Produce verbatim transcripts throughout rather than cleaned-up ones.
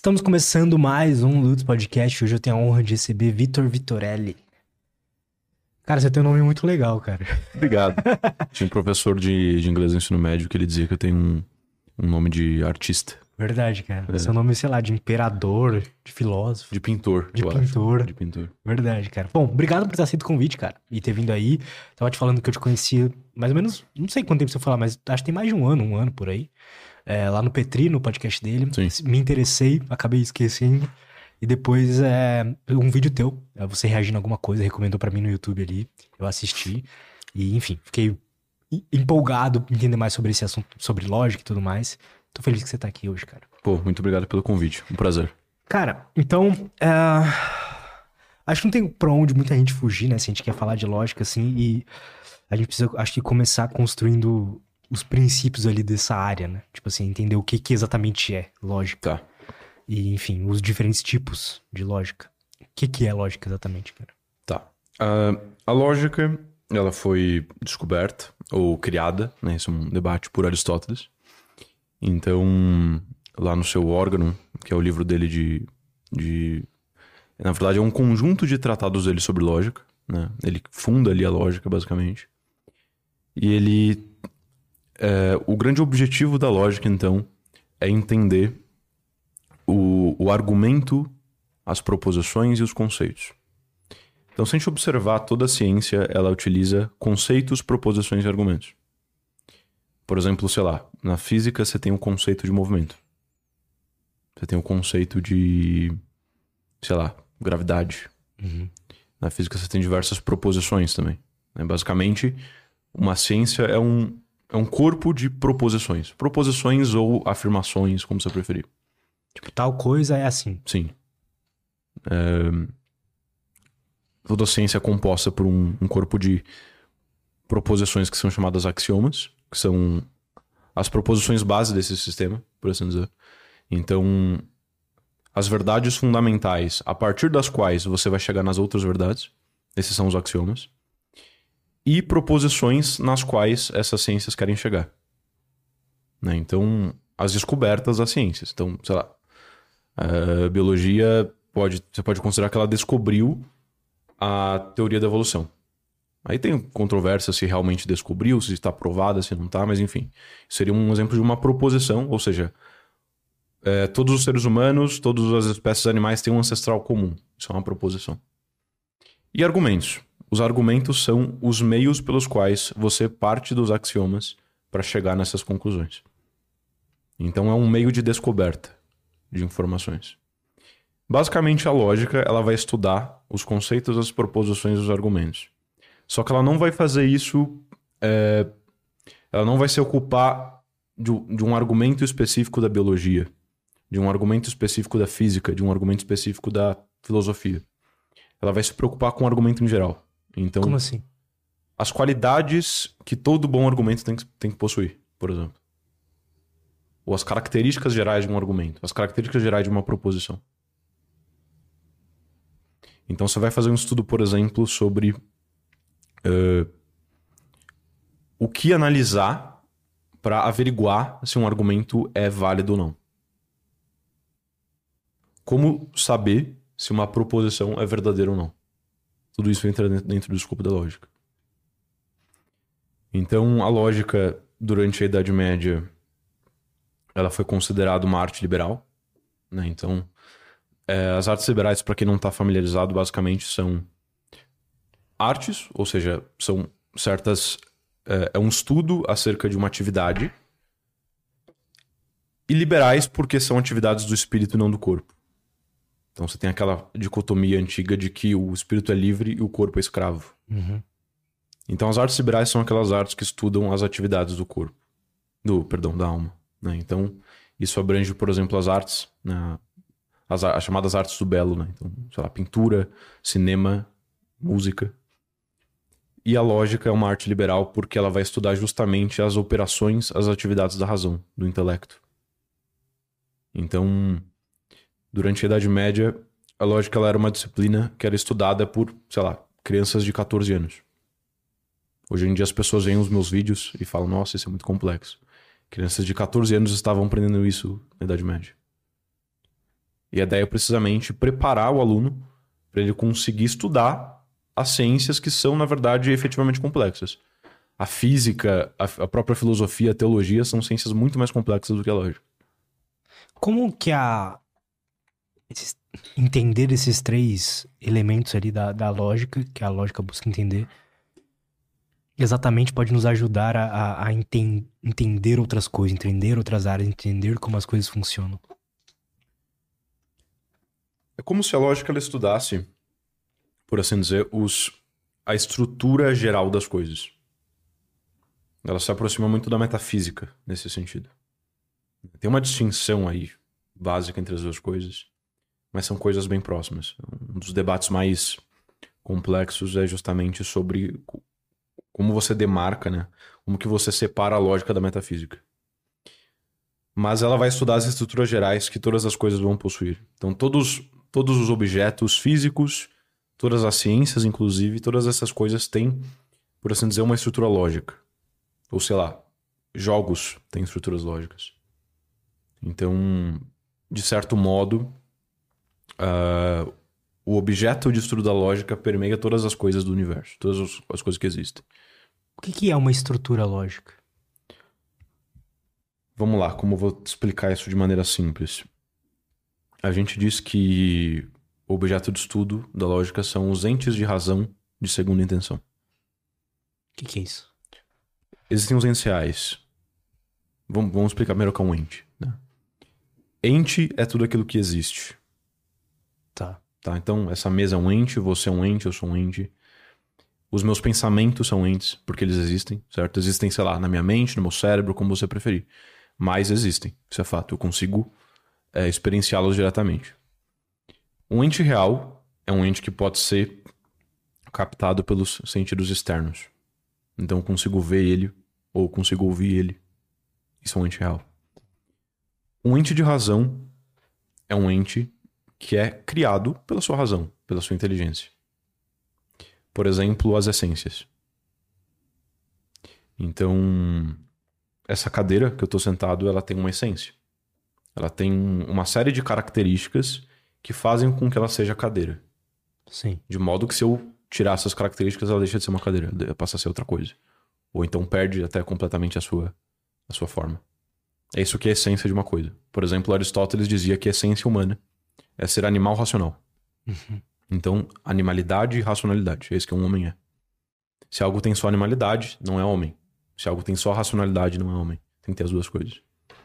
Estamos começando mais um Lutz Podcast. Hoje eu tenho a honra de receber Vitor Vitorelli. Cara, você tem um nome muito legal, cara. Obrigado. Tinha um professor de, de inglês no ensino médio que ele dizia que eu tenho um, um nome de artista. Verdade, cara. É. Seu nome, sei lá, de imperador, de filósofo. De pintor, De eu pintor. acho. De pintor. Verdade, cara. Bom, obrigado por ter aceito o convite, cara. E ter vindo aí. Tava te falando que eu te conhecia mais ou menos, não sei quanto tempo você falar, mas acho que tem mais de um ano, um ano por aí. É, lá no Petri, no podcast dele. Sim. Me interessei, acabei esquecendo. E depois, é, um vídeo teu, é, você reagindo a alguma coisa, recomendou pra mim no YouTube ali. Eu assisti. E, enfim, fiquei empolgado em entender mais sobre esse assunto, sobre lógica e tudo mais. Tô feliz que você tá aqui hoje, cara. Pô, muito obrigado pelo convite. Um prazer. Cara, então, é, acho que não tem pra onde muita gente fugir, né? Se a gente quer falar de lógica, assim, e a gente precisa, acho que, começar construindo os princípios ali dessa área, né? Tipo assim, entender o que, que exatamente é lógica. Tá. E, enfim, os diferentes tipos de lógica. O que, que é lógica exatamente, cara? Tá. Uh, a lógica, ela foi descoberta ou criada, né? Isso é um debate por Aristóteles. Então, lá no seu órgão, que é o livro dele de, de... Na verdade, é um conjunto de tratados dele sobre lógica, né? Ele funda ali a lógica, basicamente. E ele... É, o grande objetivo da lógica, então, é entender o, o argumento, as proposições e os conceitos. Então, se a gente observar toda a ciência, ela utiliza conceitos, proposições e argumentos. Por exemplo, sei lá, na física você tem o conceito de movimento. Você tem o conceito de, sei lá, gravidade. Uhum. Na física você tem diversas proposições também. Né? Basicamente, uma ciência é um, é um corpo de proposições. Proposições ou afirmações, como você preferir. Tipo, tal coisa é assim. Sim. É... Toda a ciência é composta por um, um corpo de proposições que são chamadas axiomas, que são as proposições base desse sistema, por assim dizer. Então, as verdades fundamentais, a partir das quais você vai chegar nas outras verdades, esses são os axiomas, e proposições nas quais essas ciências querem chegar. Né? Então, as descobertas das ciências. Então, sei lá, a biologia, pode, você pode considerar que ela descobriu a teoria da evolução. Aí tem controvérsia se realmente descobriu, se está provada, se não está, mas enfim. Seria um exemplo de uma proposição, ou seja, é, todos os seres humanos, todas as espécies animais têm um ancestral comum. Isso é uma proposição. E argumentos. Os argumentos são os meios pelos quais você parte dos axiomas para chegar nessas conclusões. Então é um meio de descoberta de informações. Basicamente a lógica, ela vai estudar os conceitos, as proposições e os argumentos. Só que ela não vai fazer isso, é, ela não vai se ocupar de, de um argumento específico da biologia, de um argumento específico da física, de um argumento específico da filosofia. Ela vai se preocupar com o argumento em geral. Então, Como assim? as qualidades que todo bom argumento tem que, tem que possuir, por exemplo. Ou as características gerais de um argumento, as características gerais de uma proposição. Então você vai fazer um estudo, por exemplo, sobre Uh, o que analisar para averiguar se um argumento é válido ou não. Como saber se uma proposição é verdadeira ou não. Tudo isso entra dentro do escopo da lógica. Então, a lógica, durante a Idade Média, ela foi considerada uma arte liberal. Né? Então, é, as artes liberais, para quem não está familiarizado, basicamente são artes, ou seja, são certas... É, é um estudo acerca de uma atividade. E liberais porque são atividades do espírito e não do corpo. Então você tem aquela dicotomia antiga de que o espírito é livre e o corpo é escravo. Uhum. Então as artes liberais são aquelas artes que estudam as atividades do corpo. Do, perdão, da alma. Né? Então isso abrange, por exemplo, as artes, né? as, as chamadas artes do belo. Né? Então, sei lá, pintura, cinema, música. E a lógica é uma arte liberal porque ela vai estudar justamente as operações, as atividades da razão, do intelecto. Então, durante a Idade Média, a lógica ela era uma disciplina que era estudada por, sei lá, crianças de catorze anos. Hoje em dia as pessoas veem os meus vídeos e falam, nossa, isso é muito complexo. Crianças de catorze anos estavam aprendendo isso na Idade Média. E a ideia é precisamente preparar o aluno para ele conseguir estudar as ciências que são, na verdade, efetivamente complexas. A física, a, a própria filosofia, a teologia são ciências muito mais complexas do que a lógica. Como que a... esses- entender esses três elementos ali da, da lógica, que a lógica busca entender, exatamente pode nos ajudar a, a, a enten- entender outras coisas, entender outras áreas, entender como as coisas funcionam. É como se a lógica ela estudasse, por assim dizer, os, a estrutura geral das coisas. Ela se aproxima muito da metafísica nesse sentido. Tem uma distinção aí básica entre as duas coisas, mas são coisas bem próximas. Um dos debates mais complexos é justamente sobre co- como você demarca, né? Como que você separa a lógica da metafísica. Mas ela vai estudar as estruturas gerais que todas as coisas vão possuir. Então todos, todos os objetos físicos, todas as ciências, inclusive, todas essas coisas têm, por assim dizer, uma estrutura lógica. Ou sei lá, jogos têm estruturas lógicas. Então, de certo modo, ah, o objeto de estudo da lógica permeia todas as coisas do universo, todas os- as coisas que existem. O que que é uma estrutura lógica? Vamos lá, como eu vou te explicar isso de maneira simples? A gente diz que o objeto de estudo da lógica são os entes de razão de segunda intenção. O que que é isso? Existem os entes reais. Vamos, vamos explicar primeiro o que é um ente, né? Ente é tudo aquilo que existe. Tá. Tá? Então, essa mesa é um ente, você é um ente, eu sou um ente. Os meus pensamentos são entes, porque eles existem, certo? Existem, sei lá, na minha mente, no meu cérebro, como você preferir. Mas existem, isso é fato. Eu consigo é, experienciá-los diretamente. Um ente real é um ente que pode ser captado pelos sentidos externos. Então, eu consigo ver ele, ou consigo ouvir ele. Isso é um ente real. Um ente de razão é um ente que é criado pela sua razão, pela sua inteligência. Por exemplo, as essências. Então, essa cadeira que eu estou sentado, ela tem uma essência. Ela tem uma série de características que fazem com que ela seja cadeira. Sim. De modo que se eu tirar essas características, ela deixa de ser uma cadeira, ela passa a ser outra coisa. Ou então perde até completamente a sua, a sua forma. É isso que é a essência de uma coisa. Por exemplo, Aristóteles dizia que a essência humana é ser animal racional. Uhum. Então, animalidade e racionalidade. É isso que um homem é. Se algo tem só animalidade, não é homem. Se algo tem só racionalidade, não é homem. Tem que ter as duas coisas.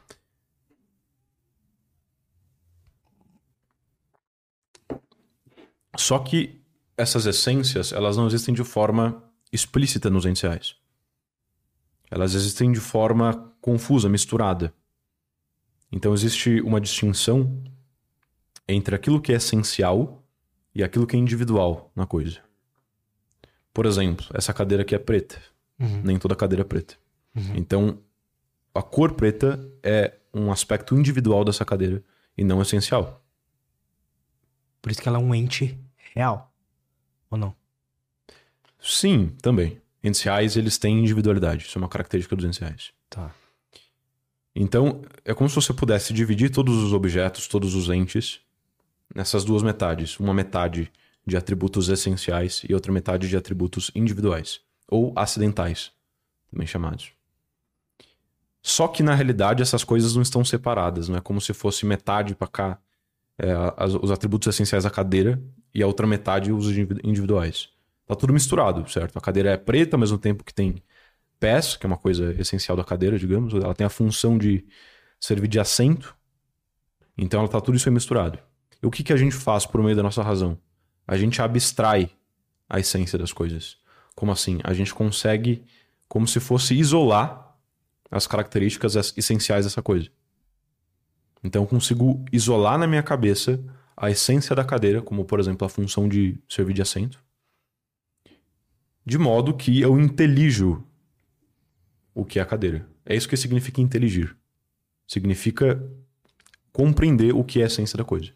Só que essas essências, elas não existem de forma explícita nos entes reais. Elas existem de forma confusa, misturada. Então existe uma distinção entre aquilo que é essencial e aquilo que é individual na coisa. Por exemplo, essa cadeira aqui é preta. Uhum. Nem toda cadeira é preta. Uhum. Então, a cor preta é um aspecto individual dessa cadeira e não essencial. Por isso que ela é um ente real. Ou não? Sim, também. Entes reais, eles têm individualidade. Isso é uma característica dos entes reais. Tá. Então, é como se você pudesse dividir todos os objetos, todos os entes, nessas duas metades. Uma metade de atributos essenciais e outra metade de atributos individuais. Ou acidentais, também chamados. Só que, na realidade, essas coisas não estão separadas. Não é como se fosse metade para cá, é, as, os atributos essenciais da cadeira, e a outra metade os individuais. Tá tudo misturado, certo? A cadeira é preta ao mesmo tempo que tem pés, que é uma coisa essencial da cadeira, digamos. Ela tem a função de servir de assento. Então ela tá tudo isso aí misturado. E o que, que a gente faz por meio da nossa razão? A gente abstrai a essência das coisas. Como assim? A gente consegue, como se fosse isolar as características essenciais dessa coisa. Então eu consigo isolar na minha cabeça a essência da cadeira, como por exemplo a função de servir de assento, de modo que eu intelijo o que é a cadeira. É isso que significa inteligir. Significa compreender o que é a essência da coisa.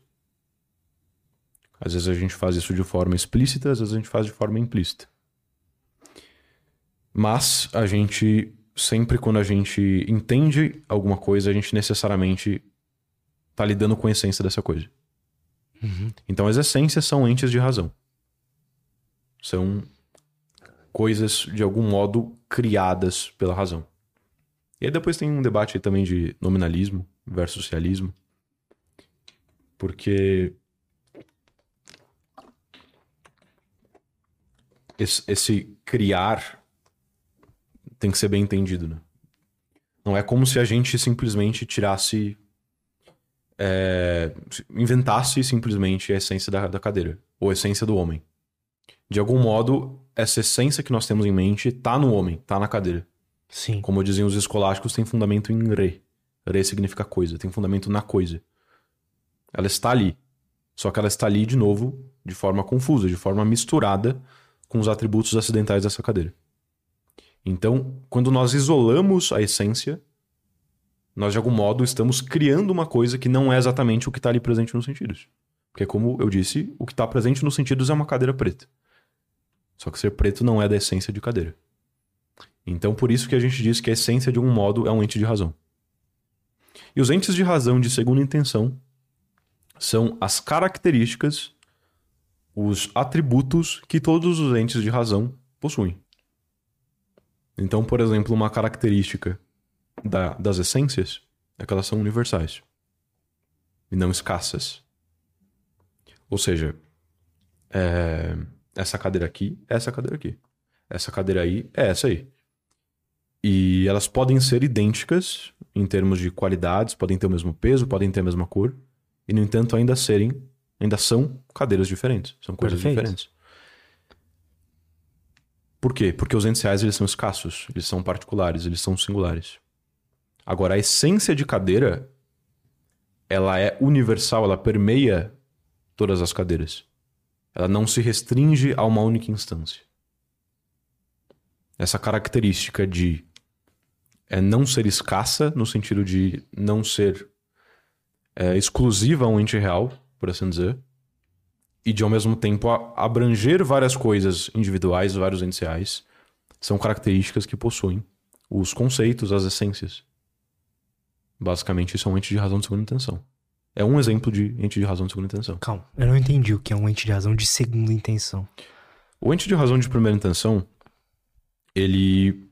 Às vezes a gente faz isso de forma explícita, às vezes a gente faz de forma implícita. Mas a gente, sempre quando a gente entende alguma coisa, a gente necessariamente está lidando com a essência dessa coisa. Uhum. Então as essências são entes de razão. São coisas, de algum modo, criadas pela razão. E aí depois tem um debate aí também de nominalismo versus realismo. Porque esse, esse criar tem que ser bem entendido, né? Não é como se a gente simplesmente tirasse... É, inventasse simplesmente a essência da, da cadeira. Ou a essência do homem. De algum modo, essa essência que nós temos em mente tá no homem, tá na cadeira. Sim. Como diziam os escolásticos, tem fundamento em re. Re significa coisa, tem fundamento na coisa. Ela está ali. Só que ela está ali, de novo, de forma confusa, de forma misturada com os atributos acidentais dessa cadeira. Então, quando nós isolamos a essência, nós de algum modo estamos criando uma coisa que não é exatamente o que está ali presente nos sentidos. Porque, como eu disse, o que está presente nos sentidos é uma cadeira preta. Só que ser preto não é da essência de cadeira. Então, por isso que a gente diz que a essência, de algum modo, é um ente de razão. E os entes de razão de segunda intenção são as características, os atributos que todos os entes de razão possuem. Então, por exemplo, uma característica da, das essências é que elas são universais e não escassas. Ou seja, é, essa cadeira aqui é essa cadeira aqui. Essa cadeira aí é essa aí. E elas podem ser idênticas em termos de qualidades, podem ter o mesmo peso, podem ter a mesma cor, e, no entanto, ainda serem, ainda são cadeiras diferentes. São coisas Perfeito. diferentes. Por quê? Porque os entes reais, eles são escassos, eles são particulares, eles são singulares. Agora, a essência de cadeira, ela é universal, ela permeia todas as cadeiras. Ela não se restringe a uma única instância. Essa característica de é, não ser escassa, no sentido de não ser é, exclusiva a um ente real, por assim dizer, e de, ao mesmo tempo, a, abranger várias coisas individuais, vários entes reais, são características que possuem os conceitos, as essências. Basicamente, isso é um ente de razão de segunda intenção. É um exemplo de ente de razão de segunda intenção. Calma, eu não entendi o que é um ente de razão de segunda intenção. O ente de razão de primeira intenção, ele,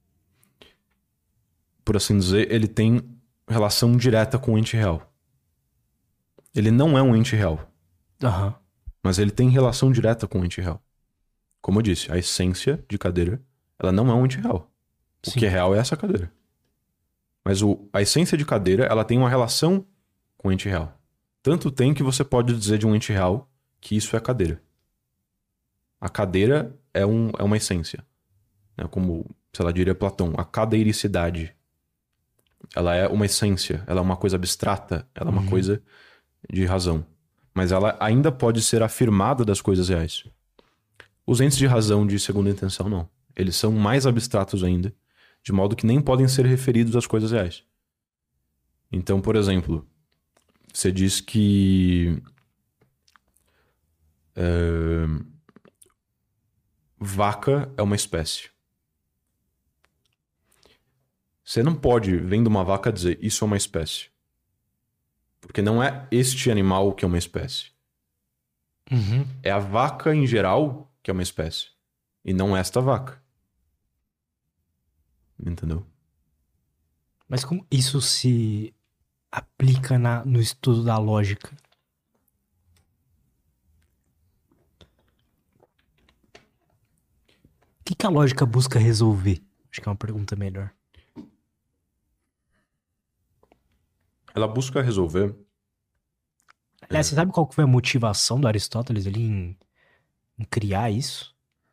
por assim dizer, ele tem relação direta com o ente real. Ele não é um ente real. Aham. Mas ele tem relação direta com o ente real. Como eu disse, a essência de cadeira, ela não é um ente real. O Sim. que é real é essa cadeira. Mas o, a essência de cadeira, ela tem uma relação com o ente real. Tanto tem que você pode dizer de um ente real que isso é cadeira. A cadeira é, um, é uma essência. Né? Como, sei lá, diria Platão, a cadeiricidade. Ela é uma essência, ela é uma coisa abstrata, ela é uma Uhum. coisa de razão. Mas ela ainda pode ser afirmada das coisas reais. Os entes de razão de segunda intenção, não. Eles são mais abstratos ainda, de modo que nem podem ser referidos às coisas reais. Então, por exemplo, você diz que é, vaca é uma espécie. Você não pode, vendo uma vaca, dizer isso é uma espécie. Porque não é este animal que é uma espécie. Uhum. É a vaca em geral que é uma espécie. E não esta vaca. Entendeu? Mas como isso se aplica na, no estudo da lógica? O que, que a lógica busca resolver? Acho que é uma pergunta melhor. Ela busca resolver... Aliás, você sabe qual que foi a motivação do Aristóteles ali em, em criar isso?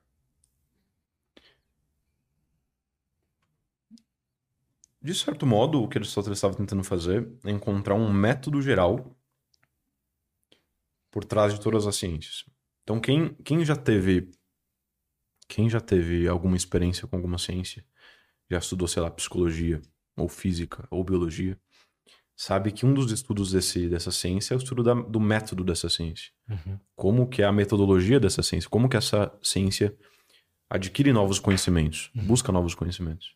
De certo modo, o que Aristóteles estava tentando fazer é encontrar um método geral por trás de todas as ciências. Então, quem, quem já teve... Quem já teve alguma experiência com alguma ciência, já estudou, sei lá, psicologia, ou física, ou biologia, sabe que um dos estudos desse, dessa ciência é o estudo da, do método dessa ciência. Uhum. Como que é a metodologia dessa ciência, como que essa ciência adquire novos conhecimentos, Uhum. busca novos conhecimentos.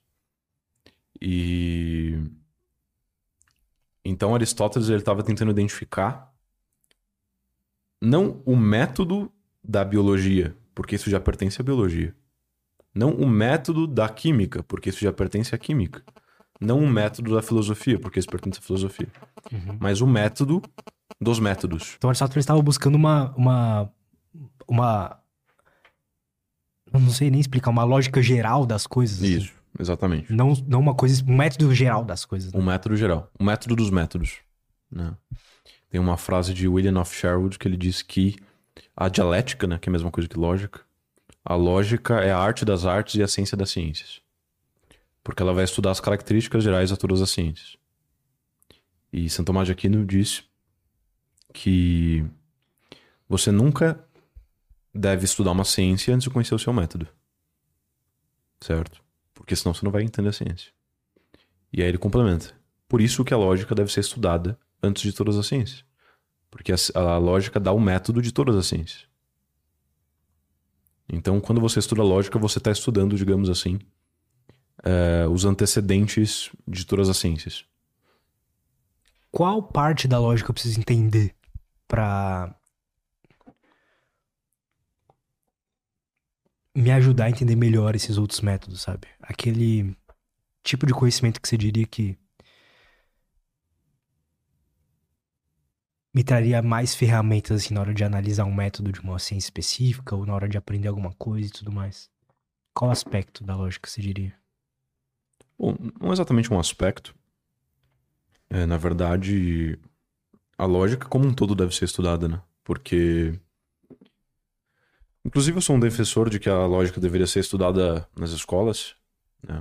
E... Então Aristóteles ele estava tentando identificar não o método da biologia, porque isso já pertence à biologia. Não o método da química, porque isso já pertence à química. Não o método da filosofia, porque isso pertence à filosofia. Uhum. Mas o método dos métodos. Então Aristóteles estava buscando uma, uma, uma... Eu não sei nem explicar, uma lógica geral das coisas. assim. Isso, exatamente. Não, não uma coisa, um método geral das coisas. né? Um método geral. O método dos métodos. Né? Tem uma frase de William of Sherwood que ele diz que a dialética, né, que é a mesma coisa que lógica, a lógica é a arte das artes e a ciência das ciências. Porque ela vai estudar as características gerais a todas as ciências. E Santo Tomás de Aquino diz que você nunca deve estudar uma ciência antes de conhecer o seu método. Certo? Porque senão você não vai entender a ciência. E aí ele complementa. Por isso que a lógica deve ser estudada antes de todas as ciências. Porque a, a lógica dá o método de todas as ciências. Então, quando você estuda lógica, você está estudando, digamos assim, é, os antecedentes de todas as ciências. Qual parte da lógica eu preciso entender pra me ajudar a entender melhor esses outros métodos, sabe? Aquele tipo de conhecimento que você diria que me traria mais ferramentas assim na hora de analisar um método de uma ciência específica ou na hora de aprender alguma coisa e tudo mais. Qual aspecto da lógica você diria? Bom, não exatamente um aspecto. É, na verdade, a lógica como um todo deve ser estudada, né? Porque... Inclusive, eu sou um defensor de que a lógica deveria ser estudada nas escolas, né?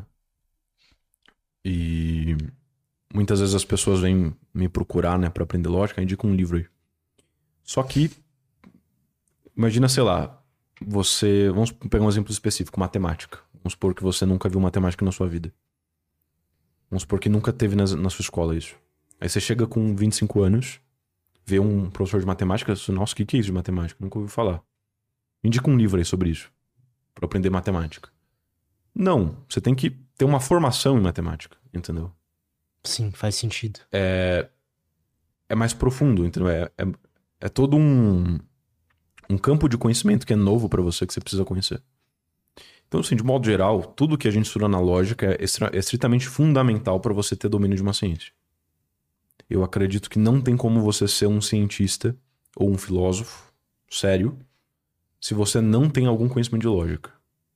E muitas vezes as pessoas vêm me procurar, né, para aprender lógica, eu indico um livro aí. Só que, imagina, sei lá, você... Vamos pegar um exemplo específico, matemática. Vamos supor que você nunca viu matemática na sua vida. Vamos supor que nunca teve na, na sua escola isso. Aí você chega com vinte e cinco anos, vê um professor de matemática, e você, nossa, o que, que é isso de matemática? Nunca ouvi falar. Indica um livro aí sobre isso, para aprender matemática. Não, você tem que ter uma formação em matemática, entendeu? Sim, faz sentido. É, é mais profundo, entendeu? É, é, é todo um, um campo de conhecimento que é novo para você, que você precisa conhecer. Então, assim, de modo geral, tudo que a gente estuda na lógica é, extra, é estritamente fundamental para você ter domínio de uma ciência. Eu acredito que não tem como você ser um cientista ou um filósofo sério se você não tem algum conhecimento de lógica.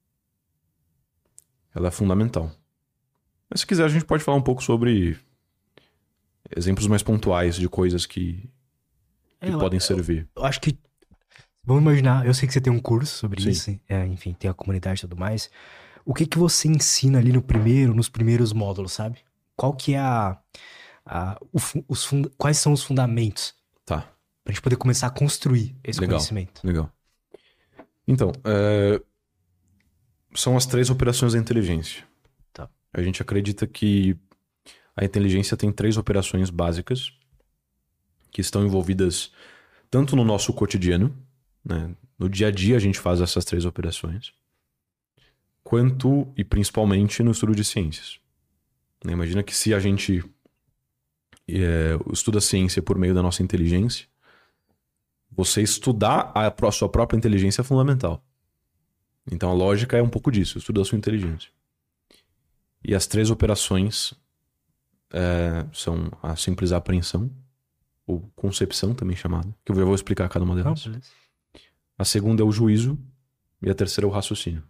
Ela é fundamental. Mas se quiser, a gente pode falar um pouco sobre exemplos mais pontuais de coisas que, que É, eu- podem eu- servir. Eu acho que. Vamos imaginar, eu sei que você tem um curso sobre Sim. isso, é, enfim, tem a comunidade e tudo mais. O que que você ensina ali no primeiro, nos primeiros módulos, sabe? Qual que é a. a- o fu- os funda- quais são os fundamentos Tá, pra gente poder começar a construir esse Legal. conhecimento? legal. Então, é, são as três operações da inteligência. Tá. A gente acredita que a inteligência tem três operações básicas que estão envolvidas tanto no nosso cotidiano, né? No dia a dia a gente faz essas três operações, quanto e principalmente no estudo de ciências. Né? Imagina que se a gente é, estuda a ciência por meio da nossa inteligência, você estudar a pró- sua própria inteligência é fundamental. Então a lógica é um pouco disso, estudar a sua inteligência. E as três operações é, são a simples apreensão, ou concepção também chamada, que eu já vou explicar cada uma Não, delas. beleza. A segunda é o juízo e a terceira é o raciocínio.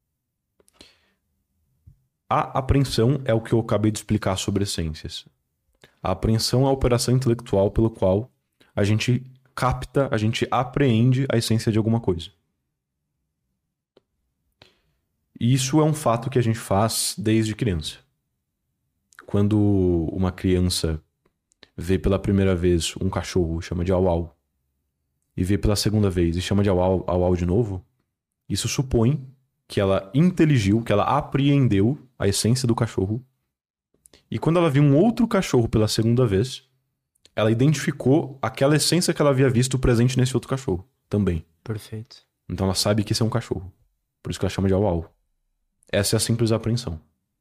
A apreensão é o que eu acabei de explicar sobre as ciências. A apreensão é a operação intelectual pelo qual a gente capta, a gente apreende a essência de alguma coisa. E isso é um fato que a gente faz desde criança. Quando uma criança vê pela primeira vez um cachorro, chama de au-au, e vê pela segunda vez e chama de au-au, au-au de novo, isso supõe que ela inteligiu, que ela apreendeu a essência do cachorro. E quando ela viu um outro cachorro pela segunda vez, ela identificou aquela essência que ela havia visto presente nesse outro cachorro também. Perfeito. Então ela sabe que esse é um cachorro. Por isso que ela chama de au-au. Essa é a simples apreensão.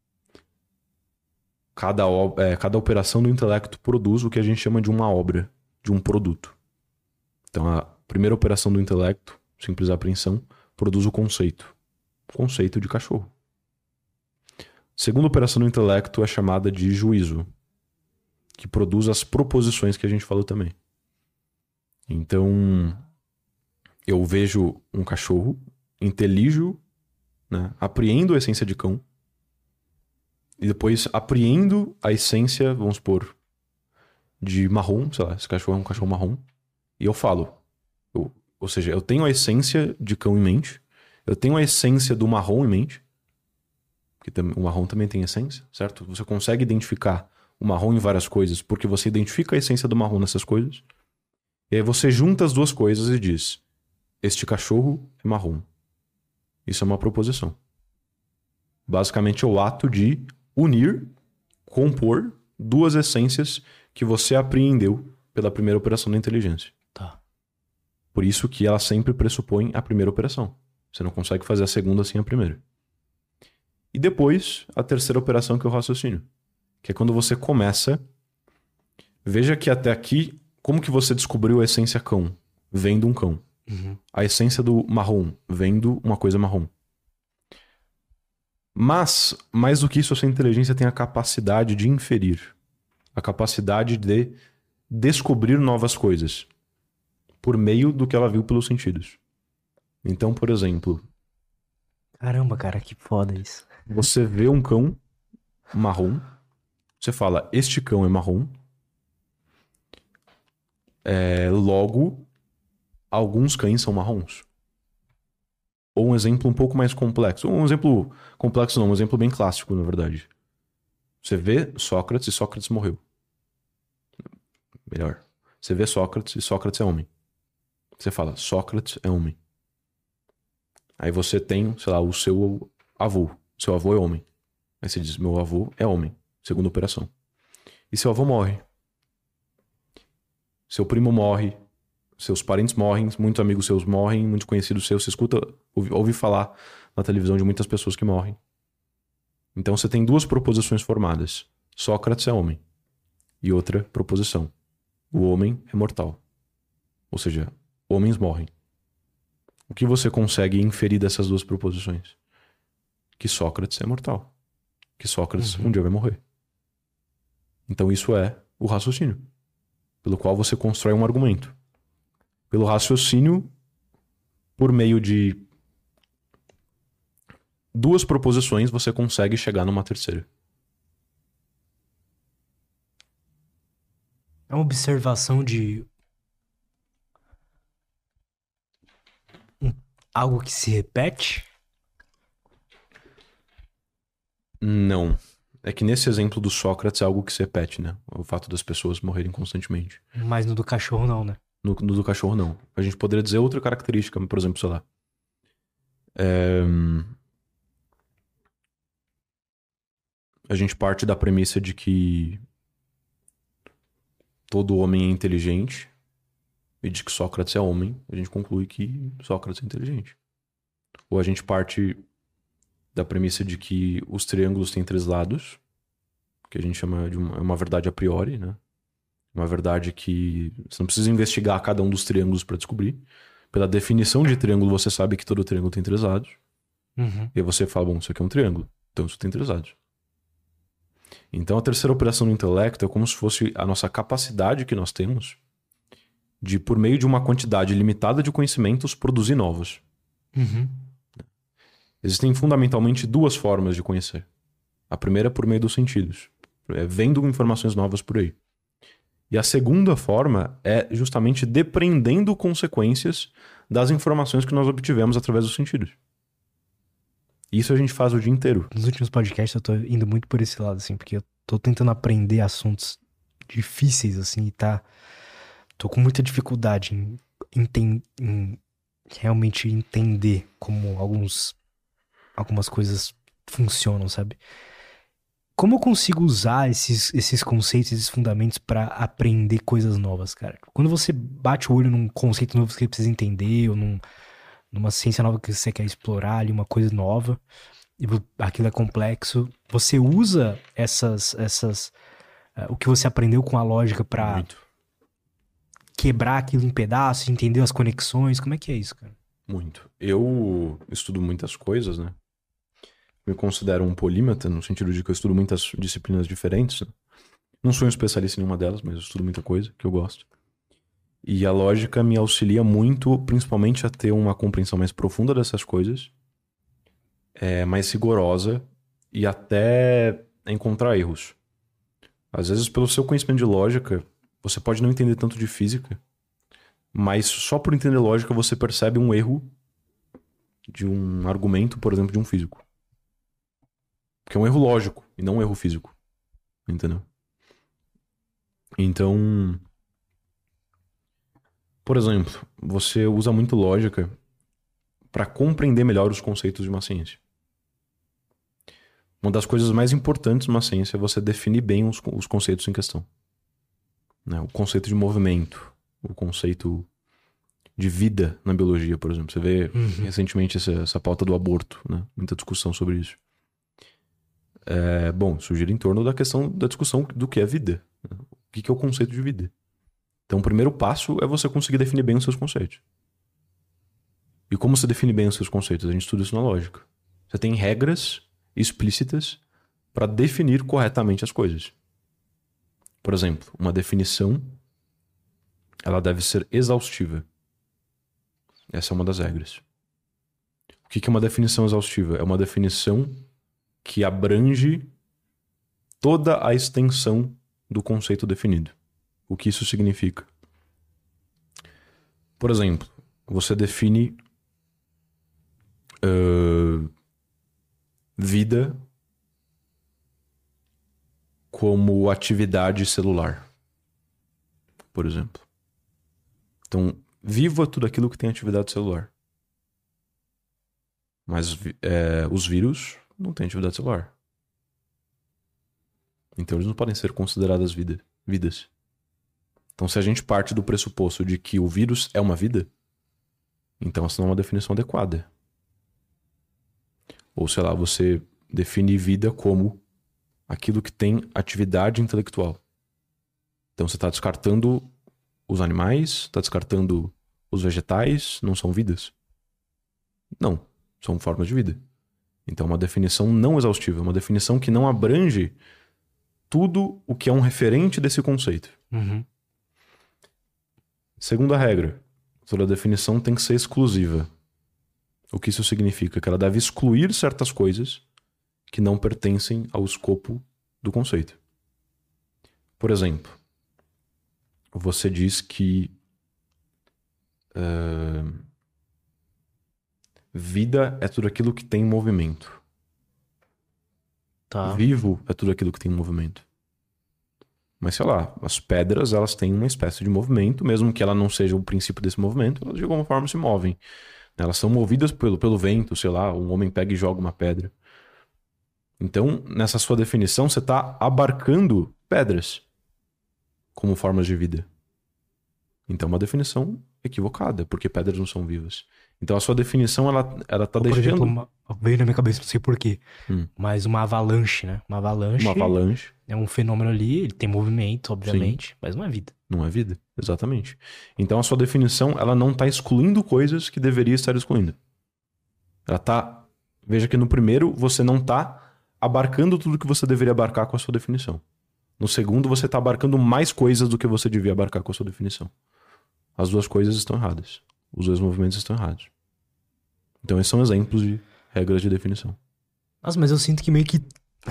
Cada, o- é, cada operação do intelecto produz o que a gente chama de uma obra, de um produto. Então, primeira operação do intelecto, simples apreensão, produz o conceito. Conceito de cachorro. Segunda operação do intelecto é chamada de juízo, que produz as proposições que a gente falou também. Então, eu vejo um cachorro, intelijo, né, apreendo a essência de cão, e depois apreendo a essência, vamos supor, de marrom, sei lá, esse cachorro é um cachorro marrom, e eu falo. Eu, ou seja, eu tenho a essência de cão em mente, eu tenho a essência do marrom em mente, porque o marrom também tem essência, certo? Você consegue identificar o marrom em várias coisas, porque você identifica a essência do marrom nessas coisas, e aí você junta as duas coisas e diz, este cachorro é marrom. Isso é uma proposição. Basicamente é o ato de unir, compor duas essências que você apreendeu pela primeira operação da inteligência. Tá. Por isso que ela sempre pressupõe a primeira operação. Você não consegue fazer a segunda sem a primeira. E depois, a terceira operação, que é o raciocínio. Que é quando você começa... Veja que até aqui, como que você descobriu a essência cão? Vendo um cão. Uhum. A essência do marrom, vendo uma coisa marrom. Mas, mais do que isso, a sua inteligência tem a capacidade de inferir. A capacidade de descobrir novas coisas. Por meio do que ela viu pelos sentidos. Então, por exemplo... Caramba, cara, que foda isso. Você vê um cão marrom. Você fala, este cão é marrom. É, logo, alguns cães são marrons. Ou um exemplo um pouco mais complexo. Um exemplo complexo não, um exemplo bem clássico, na verdade. Você vê Sócrates e Sócrates morreu. Melhor. Você vê Sócrates e Sócrates é homem. Você fala, Sócrates é homem. Aí você tem, sei lá, o seu avô. Seu avô é homem. Aí você diz, meu avô é homem. Segunda operação. E seu avô morre. Seu primo morre. Seus parentes morrem. Muitos amigos seus morrem. Muitos conhecidos seus. Você escuta, ouve, ouve falar na televisão de muitas pessoas que morrem. Então você tem duas proposições formadas. Sócrates é homem. E outra proposição. O homem é mortal. Ou seja, homens morrem. O que você consegue inferir dessas duas proposições? Que Sócrates é mortal. Que Sócrates uhum. um dia vai morrer. Então isso é o raciocínio. Pelo qual você constrói um argumento. Pelo raciocínio, por meio de duas proposições, você consegue chegar numa terceira. É uma observação de algo que se repete? Não. É que nesse exemplo do Sócrates é algo que se repete, né? O fato das pessoas morrerem constantemente. Mas no do cachorro não, né? No, no do cachorro não. A gente poderia dizer outra característica, por exemplo, sei lá. É... A gente parte da premissa de que todo homem é inteligente e de que Sócrates é homem. A gente conclui que Sócrates é inteligente. Ou a gente parte da premissa de que os triângulos têm três lados, que a gente chama de uma, uma verdade a priori, né? Uma verdade que você não precisa investigar cada um dos triângulos para descobrir. Pela definição de triângulo, você sabe que todo triângulo tem três lados. Uhum. E aí você fala, bom, isso aqui é um triângulo, então isso tem três lados. Então a terceira operação do intelecto é como se fosse a nossa capacidade que nós temos de, por meio de uma quantidade limitada de conhecimentos, produzir novos. Uhum. Existem fundamentalmente duas formas de conhecer. A primeira é por meio dos sentidos, é vendo informações novas por aí. E a segunda forma é justamente depreendendo consequências das informações que nós obtivemos através dos sentidos. Isso a gente faz o dia inteiro. Nos últimos podcasts eu tô indo muito por esse lado, assim, porque eu tô tentando aprender assuntos difíceis, assim, e tá... Tô com muita dificuldade em, enten... em realmente entender como alguns... algumas coisas funcionam, sabe? Como eu consigo usar esses, esses conceitos, esses fundamentos pra aprender coisas novas, cara? Quando você bate o olho num conceito novo que você precisa entender, ou num, numa ciência nova que você quer explorar ali, uma coisa nova, e aquilo é complexo, você usa essas... essas uh, o que você aprendeu com a lógica pra... Muito. quebrar aquilo em pedaços, entender as conexões? Como é que é isso, cara? Muito. Eu estudo muitas coisas, né? Me considero um polímata, no sentido de que eu estudo muitas disciplinas diferentes, né? Não sou um especialista em nenhuma delas, mas eu estudo muita coisa que eu gosto. E a lógica me auxilia muito, principalmente a ter uma compreensão mais profunda dessas coisas, é, mais rigorosa e até encontrar erros. Às vezes, pelo seu conhecimento de lógica, você pode não entender tanto de física, mas só por entender lógica você percebe um erro de um argumento, por exemplo, de um físico. Que é um erro lógico e não um erro físico. Entendeu? Então, por exemplo, você usa muito lógica para compreender melhor os conceitos de uma ciência. Uma das coisas mais importantes numa ciência é você definir bem os, os conceitos em questão. Né? O conceito de movimento, o conceito de vida na biologia, por exemplo. Você vê uhum. recentemente essa, essa pauta do aborto, né? Muita discussão sobre isso. É, bom, isso gira em torno da questão da discussão do que é vida. Né? O que é o conceito de vida? Então, o primeiro passo é você conseguir definir bem os seus conceitos. E como você define bem os seus conceitos? A gente estuda isso na lógica. Você tem regras explícitas para definir corretamente as coisas. Por exemplo, uma definição ela deve ser exaustiva. Essa é uma das regras. O que é uma definição exaustiva? É uma definição que abrange toda a extensão do conceito definido. O que isso significa? Por exemplo, você define uh, vida como atividade celular, por exemplo. Então, vivo é tudo aquilo que tem atividade celular. Mas é, os vírus não têm atividade celular. Então, eles não podem ser consideradas vida, vidas. Então, se a gente parte do pressuposto de que o vírus é uma vida, então essa não é uma definição adequada. Ou, sei lá, você define vida como aquilo que tem atividade intelectual. Então, você está descartando os animais, está descartando os vegetais, não são vidas? Não, são formas de vida. Então, é uma definição não exaustiva, uma definição que não abrange tudo o que é um referente desse conceito. Uhum. Segunda regra, toda definição tem que ser exclusiva. O que isso significa? Que ela deve excluir certas coisas que não pertencem ao escopo do conceito. Por exemplo, você diz que uh, vida é tudo aquilo que tem movimento. Tá. Vivo é tudo aquilo que tem movimento. Mas, sei lá, as pedras, elas têm uma espécie de movimento, mesmo que ela não seja o princípio desse movimento, elas de alguma forma se movem. Elas são movidas pelo, pelo vento, sei lá, um homem pega e joga uma pedra. Então, nessa sua definição, você está abarcando pedras como formas de vida. Então, é uma definição equivocada, porque pedras não são vivas. Então, a sua definição, ela, ela tá Por deixando... exemplo, uma, veio na minha cabeça, não sei porquê, Hum. mas uma avalanche, né? Uma avalanche, Uma avalanche é um fenômeno ali, ele tem movimento, obviamente, Sim. mas não é vida. Não é vida, exatamente. Então, a sua definição, ela não está excluindo coisas que deveria estar excluindo. Ela tá... Veja que no primeiro, você não está abarcando tudo que você deveria abarcar com a sua definição. No segundo, você está abarcando mais coisas do que você devia abarcar com a sua definição. As duas coisas estão erradas. Os dois movimentos estão errados. Então, esses são exemplos de regras de definição. Nossa, mas eu sinto que meio que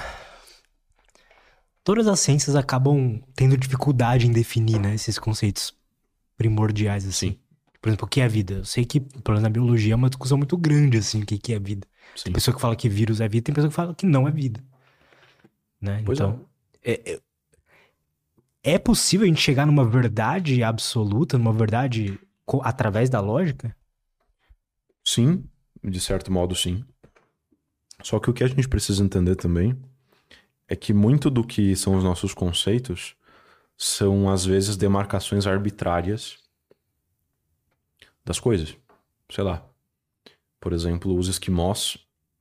todas as ciências acabam tendo dificuldade em definir, né, esses conceitos primordiais, assim. Sim. Por exemplo, o que é vida? Eu sei que, pelo menos na biologia, é uma discussão muito grande, assim, o que que é vida. Sim. Tem pessoa que fala que vírus é vida, tem pessoa que fala que não é vida. Né? Pois então, é. É, é possível a gente chegar numa verdade absoluta, numa verdade co- através da lógica? Sim, de certo modo, sim. Só que o que a gente precisa entender também é que muito do que são os nossos conceitos são, às vezes, demarcações arbitrárias das coisas. Sei lá. Por exemplo, os esquimós,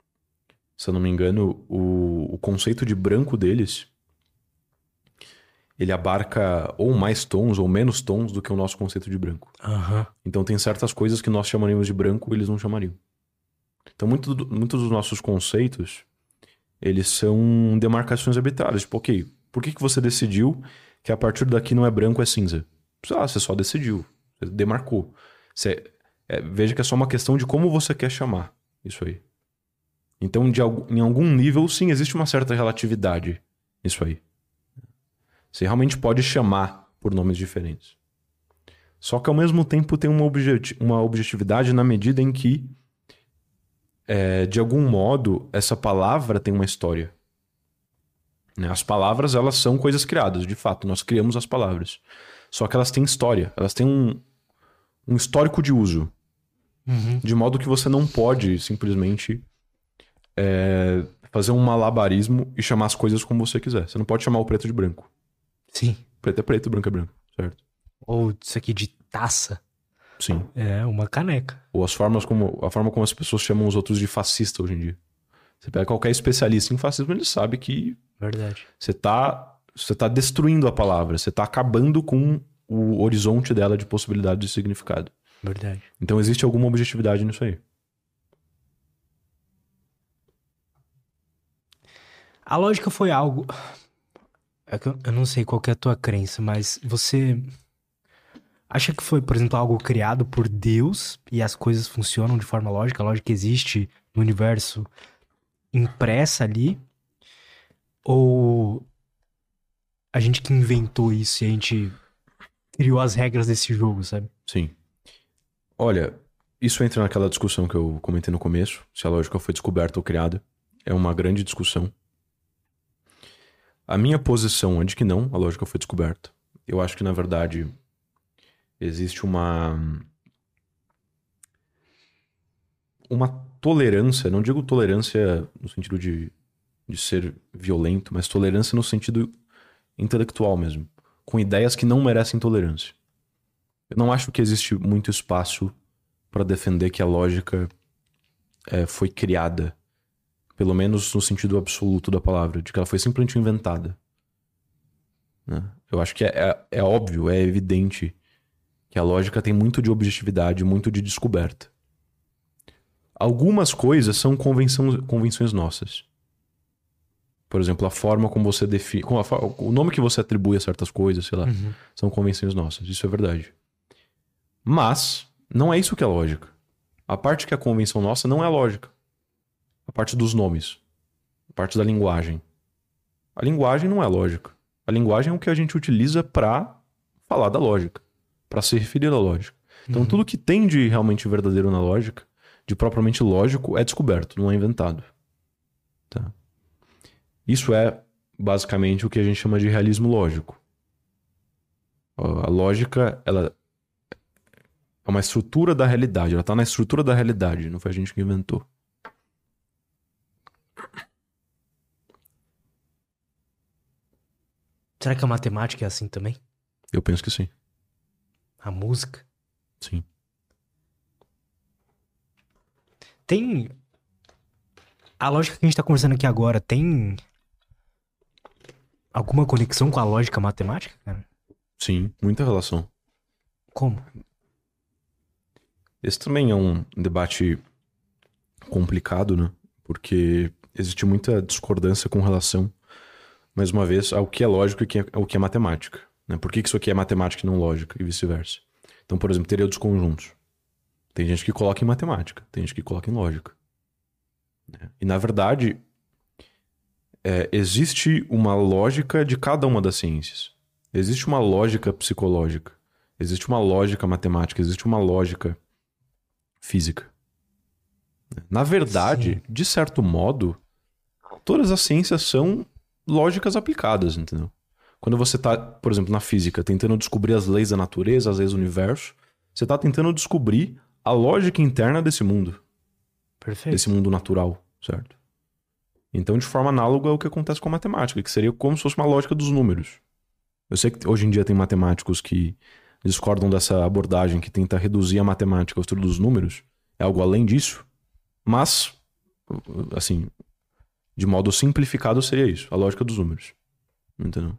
se eu não me engano, o, o conceito de branco deles, ele abarca ou mais tons ou menos tons do que o nosso conceito de branco. Aham. Então tem certas coisas que nós chamaríamos de branco, eles não chamariam. Então muito, do- muitos dos nossos conceitos, eles são demarcações arbitrárias. Tipo, ok, por que, que você decidiu que a partir daqui não é branco, é cinza? Ah, você só decidiu. Você demarcou. Você, é, veja que é só uma questão de como você quer chamar isso aí. Então, de, algu- em algum nível, sim, existe uma certa relatividade nisso aí. Você realmente pode chamar por nomes diferentes. Só que, ao mesmo tempo, tem uma, objeti- uma objetividade na medida em que, é, de algum modo, essa palavra tem uma história. Né? As palavras, elas são coisas criadas, de fato. Nós criamos as palavras. Só que elas têm história. Elas têm um, um histórico de uso. Uhum. De modo que você não pode simplesmente é, fazer um malabarismo e chamar as coisas como você quiser. Você não pode chamar o preto de branco. Sim. Preto é preto, branco é branco, certo? Ou isso aqui de taça. Sim. É uma caneca. Ou as formas como, a forma como as pessoas chamam os outros de fascista hoje em dia. Você pega qualquer especialista em fascismo, ele sabe que Verdade. você tá, você tá destruindo a palavra, você tá acabando com o horizonte dela de possibilidade de significado. Verdade. Então existe alguma objetividade nisso aí. A lógica foi algo... É que eu, eu não sei qual que é a tua crença, mas você acha que foi, por exemplo, algo criado por Deus e as coisas funcionam de forma lógica? A lógica existe no universo impressa ali? Ou a gente que inventou isso e a gente criou as regras desse jogo, sabe? Sim. Olha, isso entra naquela discussão que eu comentei no começo, se a lógica foi descoberta ou criada. É uma grande discussão. A minha posição é de que não, a lógica foi descoberta. Eu acho que, na verdade, existe uma... uma tolerância, não digo tolerância no sentido de, de ser violento, mas tolerância no sentido intelectual mesmo, com ideias que não merecem tolerância. Eu não acho que existe muito espaço para defender que a lógica é, foi criada, pelo menos no sentido absoluto da palavra, de que ela foi simplesmente inventada. Né? Eu acho que é, é, é óbvio, é evidente que a lógica tem muito de objetividade, muito de descoberta. Algumas coisas são convenção, convenções nossas. Por exemplo, a forma como você define... como a, o nome que você atribui a certas coisas, sei lá, Uhum. são convenções nossas. Isso é verdade. Mas não é isso que é lógica. A parte que é a convenção nossa não é a lógica. A parte dos nomes. A parte da linguagem. A linguagem não é lógica. A linguagem é o que a gente utiliza para falar da lógica. Para se referir à lógica. Então Uhum. tudo que tem de realmente verdadeiro na lógica, de propriamente lógico, é descoberto, não é inventado. Tá? Isso é basicamente o que a gente chama de realismo lógico. A lógica, ela é uma estrutura da realidade. Ela está na estrutura da realidade, não foi a gente que inventou. Será que a matemática é assim também? Eu penso que sim. A música? Sim. Tem... A lógica que a gente tá conversando aqui agora tem alguma conexão com a lógica matemática, cara? Sim, muita relação. Como? Esse também é um debate complicado, né? Porque existe muita discordância com relação, mais uma vez, ao que é lógico e ao que é matemática. Né? Por que isso aqui é matemática e não lógica e vice-versa? Então, por exemplo, teoria dos conjuntos. Tem gente que coloca em matemática, tem gente que coloca em lógica. Né? E, na verdade, é, existe uma lógica de cada uma das ciências. Existe uma lógica psicológica, existe uma lógica matemática, existe uma lógica física. Na verdade, Sim. de certo modo, todas as ciências são lógicas aplicadas, entendeu? Quando você está, por exemplo, na física, tentando descobrir as leis da natureza, as leis do universo, você está tentando descobrir a lógica interna desse mundo. Perfeito. Desse mundo natural, certo? Então, de forma análoga ao que acontece com a matemática, que seria como se fosse uma lógica dos números. Eu sei que hoje em dia tem matemáticos que discordam dessa abordagem que tenta reduzir a matemática ao estudo dos números. É algo além disso. Mas, assim, de modo simplificado seria isso. A lógica dos números. Entendeu?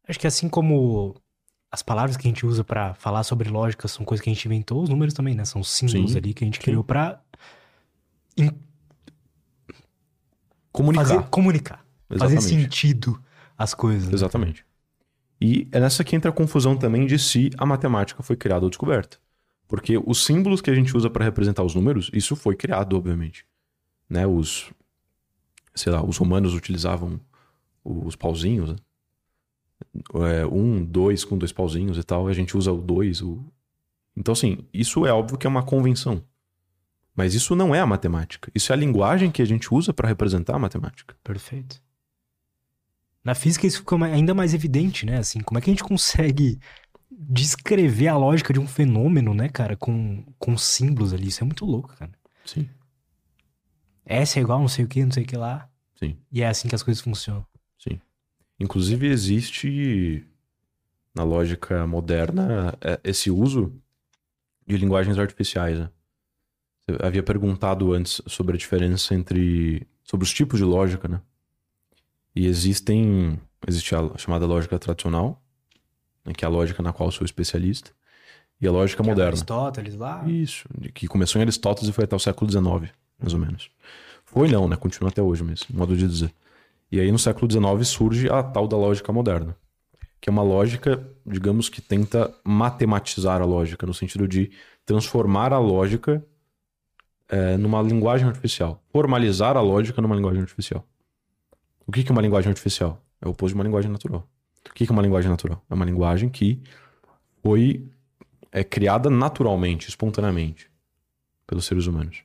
Acho que assim como as palavras que a gente usa pra falar sobre lógica são coisas que a gente inventou, os números também, né? São símbolos Sim, ali que a gente sim. criou pra in- Comunicar. fazer, comunicar. Fazer Exatamente. sentido as coisas. né, Exatamente. E é nessa que entra a confusão também de se a matemática foi criada ou descoberta. Porque os símbolos que a gente usa para representar os números, isso foi criado, obviamente. Né? Os, sei lá, os romanos utilizavam os pauzinhos, né? É, um, dois com dois pauzinhos e tal, e a gente usa o dois. O... Então, assim, isso é óbvio que é uma convenção. Mas isso não é a matemática. Isso é a linguagem que a gente usa para representar a matemática. Perfeito. Na física isso fica ainda mais evidente, né? Assim, como é que a gente consegue descrever a lógica de um fenômeno, né, cara, com, com símbolos ali? Isso é muito louco, cara. Sim, S é igual não sei o que, não sei o que lá. sim, E é assim que as coisas funcionam. sim. Inclusive, existe na lógica moderna é, esse uso de linguagens artificiais, né? Você havia perguntado antes sobre a diferença entre... sobre os tipos de lógica, né? E existem... Existe a chamada lógica tradicional, né, que é a lógica na qual eu sou especialista, e a lógica Que é moderna. Aristóteles lá. Isso, que começou em Aristóteles e foi até o século dezenove, mais ou menos. Foi não, né? Continua até hoje mesmo, modo de dizer. E aí no século dezenove surge a tal da lógica moderna, que é uma lógica, digamos, que tenta matematizar a lógica, no sentido de transformar a lógica é, numa linguagem artificial. Formalizar a lógica numa linguagem artificial. O que é uma linguagem artificial? É o oposto de uma linguagem natural. O que é uma linguagem natural? É uma linguagem que foi é, criada naturalmente, espontaneamente, pelos seres humanos.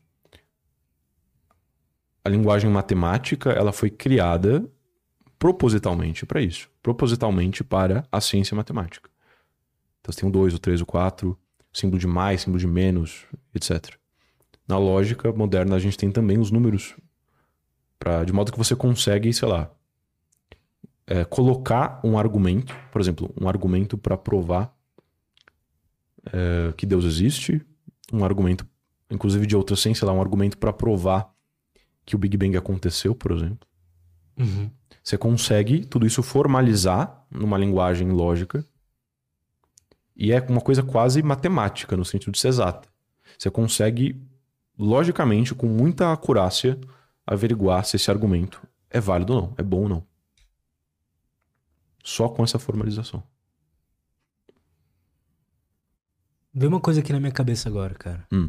A linguagem matemática, ela foi criada propositalmente para isso. Propositalmente para a ciência matemática. Então você tem o dois, o três, o quatro, símbolo de mais, símbolo de menos, etcétera. Na lógica moderna, a gente tem também os números, pra, de modo que você consegue, sei lá, é, colocar um argumento, por exemplo, um argumento para provar é, que Deus existe, um argumento, inclusive de outra ciência, sei lá, um argumento para provar que o Big Bang aconteceu, por exemplo. Uhum. Você consegue tudo isso formalizar numa linguagem lógica e é uma coisa quase matemática, no sentido de ser exata. Você consegue, logicamente, com muita acurácia, averiguar se esse argumento é válido ou não, é bom ou não. Só com essa formalização. Veio uma coisa aqui na minha cabeça agora, cara. Hum.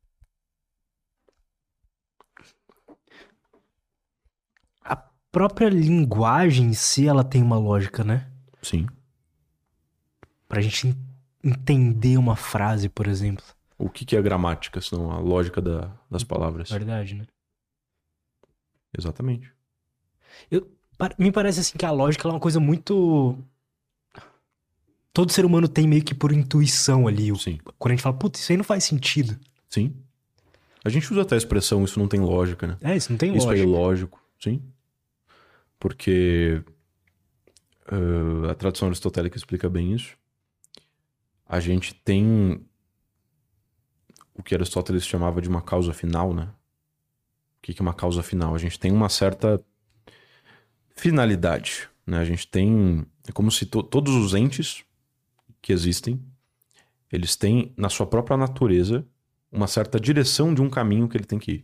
A própria linguagem em si, ela tem uma lógica, né? Sim. Pra gente en- entender uma frase, por exemplo. O que que é a gramática, senão a lógica da- das palavras? Verdade, né? Exatamente. Eu, pa- me parece assim que a lógica ela é uma coisa muito... Todo ser humano tem meio que por intuição ali. O- Sim. Quando a gente fala, putz, isso aí não faz sentido. Sim. A gente usa até a expressão, isso não tem lógica, né? É, isso não tem Isso é lógica. ilógico, sim. Porque uh, a tradição aristotélica explica bem isso. A gente tem o que Aristóteles chamava de uma causa final, né? O que é uma causa final? A gente tem uma certa finalidade, né? A gente tem... É como se to- todos os entes que existem, eles têm na sua própria natureza uma certa direção de um caminho que ele tem que ir.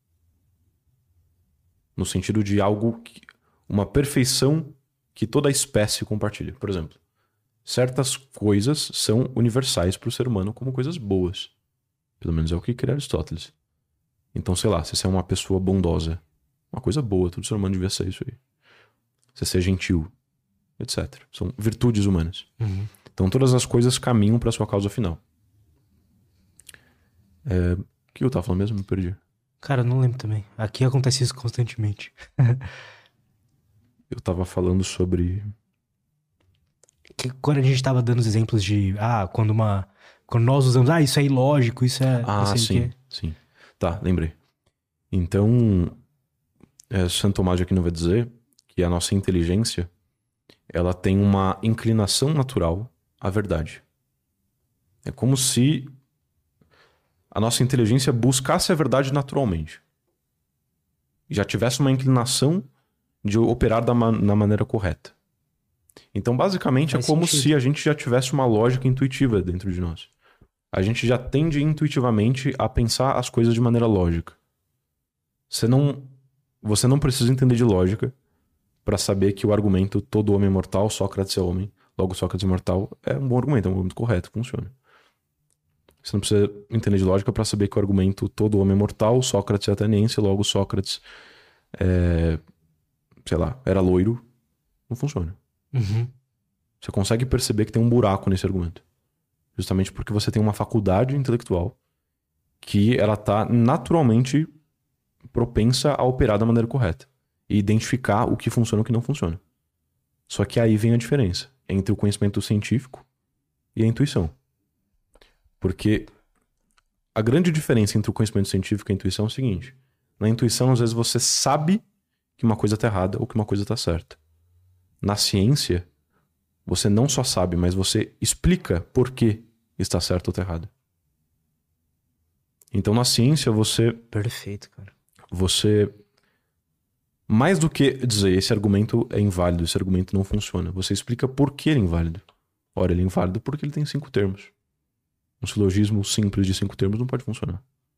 No sentido de algo, que, uma perfeição que toda a espécie compartilha. Por exemplo, certas coisas são universais para o ser humano como coisas boas. Pelo menos é o que queria Aristóteles. Então, sei lá, se você é uma pessoa bondosa, uma coisa boa, todo ser humano devia ser isso aí. Se você é gentil, etcétera. São virtudes humanas. Uhum. Então, todas as coisas caminham para a sua causa final. É... O que eu tava falando mesmo? Me perdi. Cara, eu não lembro também. Aqui acontece isso constantemente. Eu tava falando sobre... Que quando a gente tava dando os exemplos de... Ah, quando uma... Quando nós usamos... Ah, isso é ilógico, isso é... não Ah, sei o sim, quê. sim. Tá, lembrei. Então, é, Santo Tomás de Aquino vai dizer que a nossa inteligência, ela tem uma inclinação natural à verdade. É como se a nossa inteligência buscasse a verdade naturalmente. Já tivesse uma inclinação de operar da ma- na maneira correta. Então, basicamente, Faz é como sentido. se a gente já tivesse uma lógica intuitiva dentro de nós. A gente já tende intuitivamente a pensar as coisas de maneira lógica. Você não, você não precisa entender de lógica para saber que o argumento todo homem é mortal, Sócrates é homem, logo Sócrates é mortal, é um bom argumento, é um argumento correto, funciona. Você não precisa entender de lógica para saber que o argumento todo homem é mortal, Sócrates é ateniense, logo Sócrates é, sei lá, era loiro. Não funciona. Uhum. Você consegue perceber que tem um buraco nesse argumento. Justamente porque você tem uma faculdade intelectual que ela tá naturalmente propensa a operar da maneira correta. E identificar o que funciona e o que não funciona. Só que aí vem a diferença entre o conhecimento científico e a intuição. Porque a grande diferença entre o conhecimento científico e a intuição é o seguinte. Na intuição, às vezes, você sabe que uma coisa tá errada ou que uma coisa tá certa. Na ciência, você não só sabe, mas você explica por que está certo ou tá errado. Então, na ciência, você... Perfeito, cara. Você... Mais do que dizer, esse argumento é inválido, esse argumento não funciona. Você explica por que ele é inválido. Ora, ele é inválido porque ele tem cinco termos. Um silogismo simples de cinco termos não pode funcionar.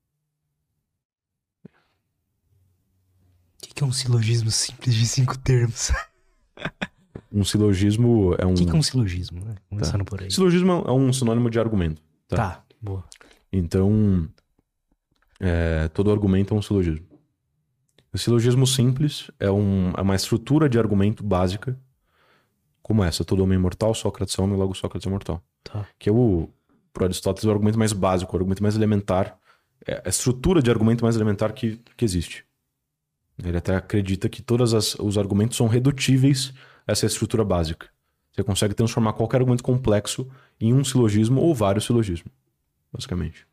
O que, que é um silogismo simples de cinco termos? Um silogismo é um... O que, que é um silogismo, né? Começando Tá. por aí. Silogismo é um sinônimo de argumento. Tá. Tá, boa. Então, é, todo argumento é um silogismo. O silogismo simples é, um, é uma estrutura de argumento básica, como essa. Todo homem é mortal, Sócrates é homem, logo Sócrates é mortal. Tá. Que é o, para Aristóteles, o argumento mais básico, o argumento mais elementar. É a estrutura de argumento mais elementar que, que existe. Ele até acredita que todos os argumentos são redutíveis a essa estrutura básica. Você consegue transformar qualquer argumento complexo em um silogismo ou vários silogismos, basicamente.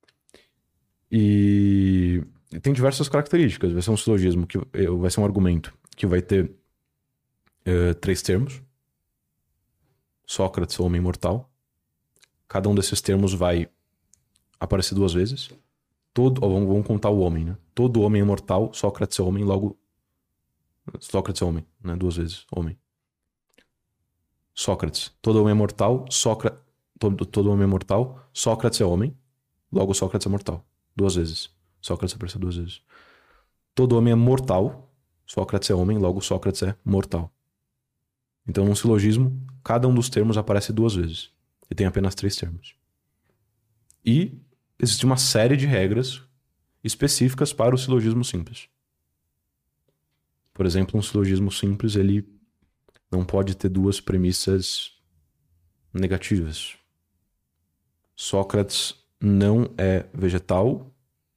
E tem diversas características. Vai ser um silogismo, que vai ser um argumento que vai ter uh, três termos. Sócrates, homem mortal. Cada um desses termos vai aparecer duas vezes. Todo, oh, vamos, vamos contar o homem, né? Todo homem é mortal, Sócrates é homem, logo... Sócrates é homem, né? Duas vezes, homem. Sócrates. Todo homem é mortal, Sócrates... Todo, todo homem é mortal, Sócrates é homem, logo Sócrates é mortal. Duas vezes. Sócrates apareceu duas vezes. Todo homem é mortal, Sócrates é homem, logo Sócrates é mortal. Então, num silogismo, cada um dos termos aparece duas vezes. E tem apenas três termos. E existe uma série de regras específicas para o silogismo simples. Por exemplo, um silogismo simples, ele não pode ter duas premissas negativas. Sócrates não é vegetal.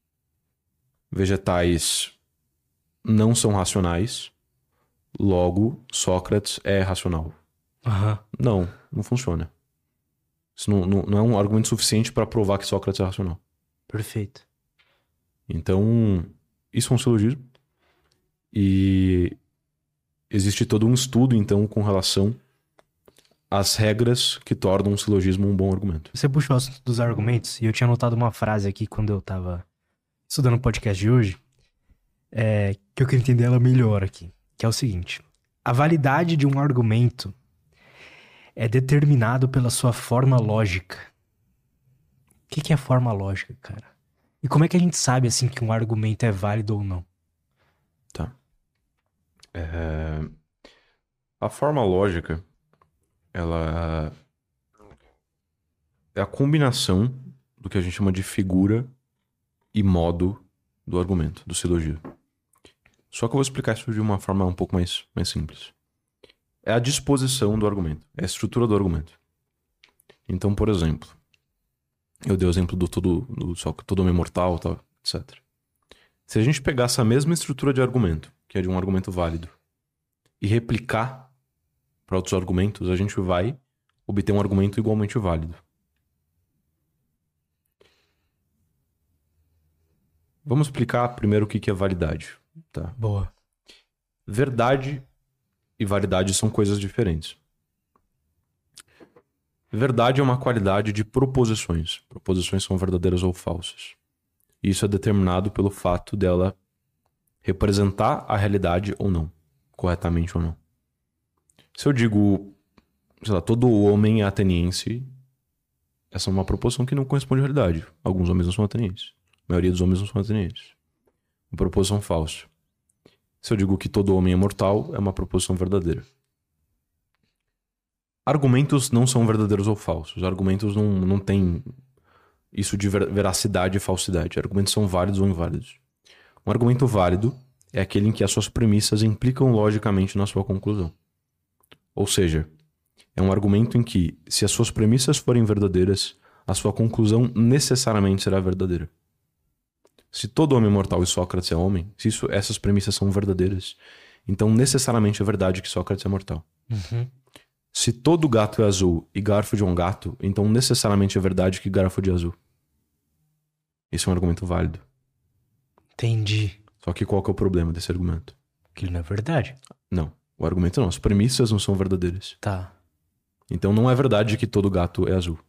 Vegetais não são racionais. Logo, Sócrates é racional. Aham. Não, não funciona. Isso não, não, não é um argumento suficiente para provar que Sócrates é racional. Perfeito. Então, isso é um silogismo. E existe todo um estudo, então, com relação às regras que tornam um silogismo um bom argumento. Você puxou o assunto dos argumentos e eu tinha anotado uma frase aqui quando eu tava estudando o podcast de hoje, é, que eu queria entender ela melhor aqui, que é o seguinte: a validade de um argumento é determinado pela sua forma lógica. O que, que é forma lógica, cara? E como é que a gente sabe, assim, que um argumento é válido ou não? Tá. É... A forma lógica, ela é a combinação do que a gente chama de figura e modo do argumento, do silogismo. Só que eu vou explicar isso de uma forma um pouco mais, mais simples. É a disposição do argumento, é a estrutura do argumento. Então, por exemplo, eu dei o exemplo do todo, do, só que todo homem é mortal, tal, etcétera. Se a gente pegar essa mesma estrutura de argumento, que é de um argumento válido, e replicar para outros argumentos, a gente vai obter um argumento igualmente válido. Vamos explicar primeiro o que é validade. Tá? Boa. Verdade e validade são coisas diferentes. Verdade é uma qualidade de proposições. Proposições são verdadeiras ou falsas. Isso é determinado pelo fato dela representar a realidade ou não, corretamente ou não. Se eu digo, sei lá, todo homem é ateniense, essa é uma proposição que não corresponde à realidade. Alguns homens não são atenienses. A maioria dos homens não são atenienses. Uma proposição falsa. Se eu digo que todo homem é mortal, é uma proposição verdadeira. Argumentos não são verdadeiros ou falsos. Argumentos não, não têm isso de ver- veracidade e falsidade. Argumentos são válidos ou inválidos. Um argumento válido é aquele em que as suas premissas implicam logicamente na sua conclusão. Ou seja, é um argumento em que, se as suas premissas forem verdadeiras, a sua conclusão necessariamente será verdadeira. Se todo homem é mortal e Sócrates é homem, se isso, essas premissas são verdadeiras, então necessariamente é verdade que Sócrates é mortal. Uhum. Se todo gato é azul e Garfield é um gato, então necessariamente é verdade que Garfield é azul. Esse é um argumento válido. Entendi. Só que qual que é o problema desse argumento? Aquilo não é verdade. Não, o argumento não. As premissas não são verdadeiras. Tá. Então não é verdade que todo gato é azul.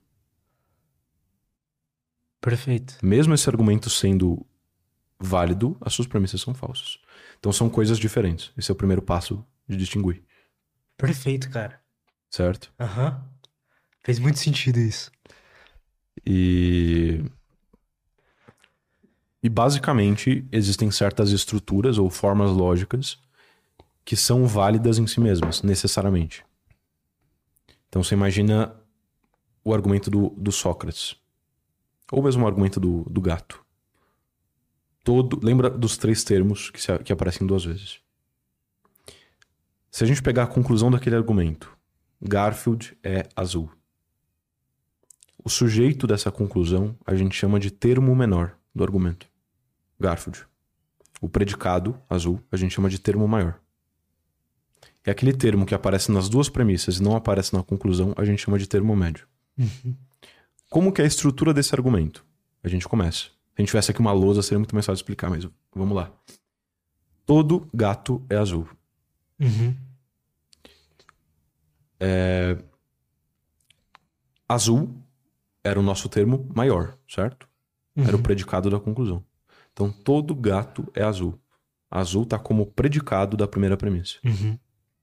Perfeito. Mesmo esse argumento sendo válido, as suas premissas são falsas. Então são coisas diferentes. Esse é o primeiro passo de distinguir. Perfeito, cara. Certo? Aham. Fez muito sentido isso. E... E basicamente existem certas estruturas ou formas lógicas que são válidas em si mesmas, necessariamente. Então você imagina o argumento do, do Sócrates. Ou mesmo o argumento do, do gato. Todo, lembra dos três termos que, se, que aparecem duas vezes. Se a gente pegar a conclusão daquele argumento, Garfield é azul. O sujeito dessa conclusão a gente chama de termo menor do argumento. Garfield. O predicado, azul, a gente chama de termo maior. E aquele termo que aparece nas duas premissas e não aparece na conclusão, a gente chama de termo médio. Uhum. Como que é a estrutura desse argumento? A gente começa. Se a gente tivesse aqui uma lousa, seria muito mais fácil de explicar, mas vamos lá. Todo gato é azul. Uhum. É... Azul era o nosso termo maior, certo? Uhum. Era o predicado da conclusão. Então, todo gato é azul. Azul está como predicado da primeira premissa. Uhum.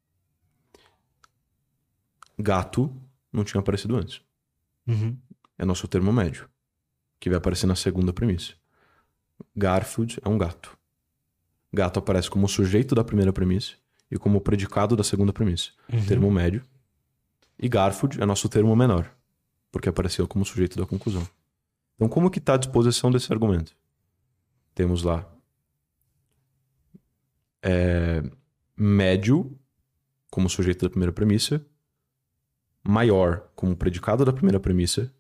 Gato não tinha aparecido antes. Uhum. É nosso termo médio, que vai aparecer na segunda premissa. Garfield é um gato. Gato aparece como sujeito da primeira premissa e como predicado da segunda premissa. Uhum. Termo médio. E Garfield é nosso termo menor, porque apareceu como sujeito da conclusão. Então, como que está a disposição desse argumento? Temos lá é, médio como sujeito da primeira premissa, maior como predicado da primeira premissa,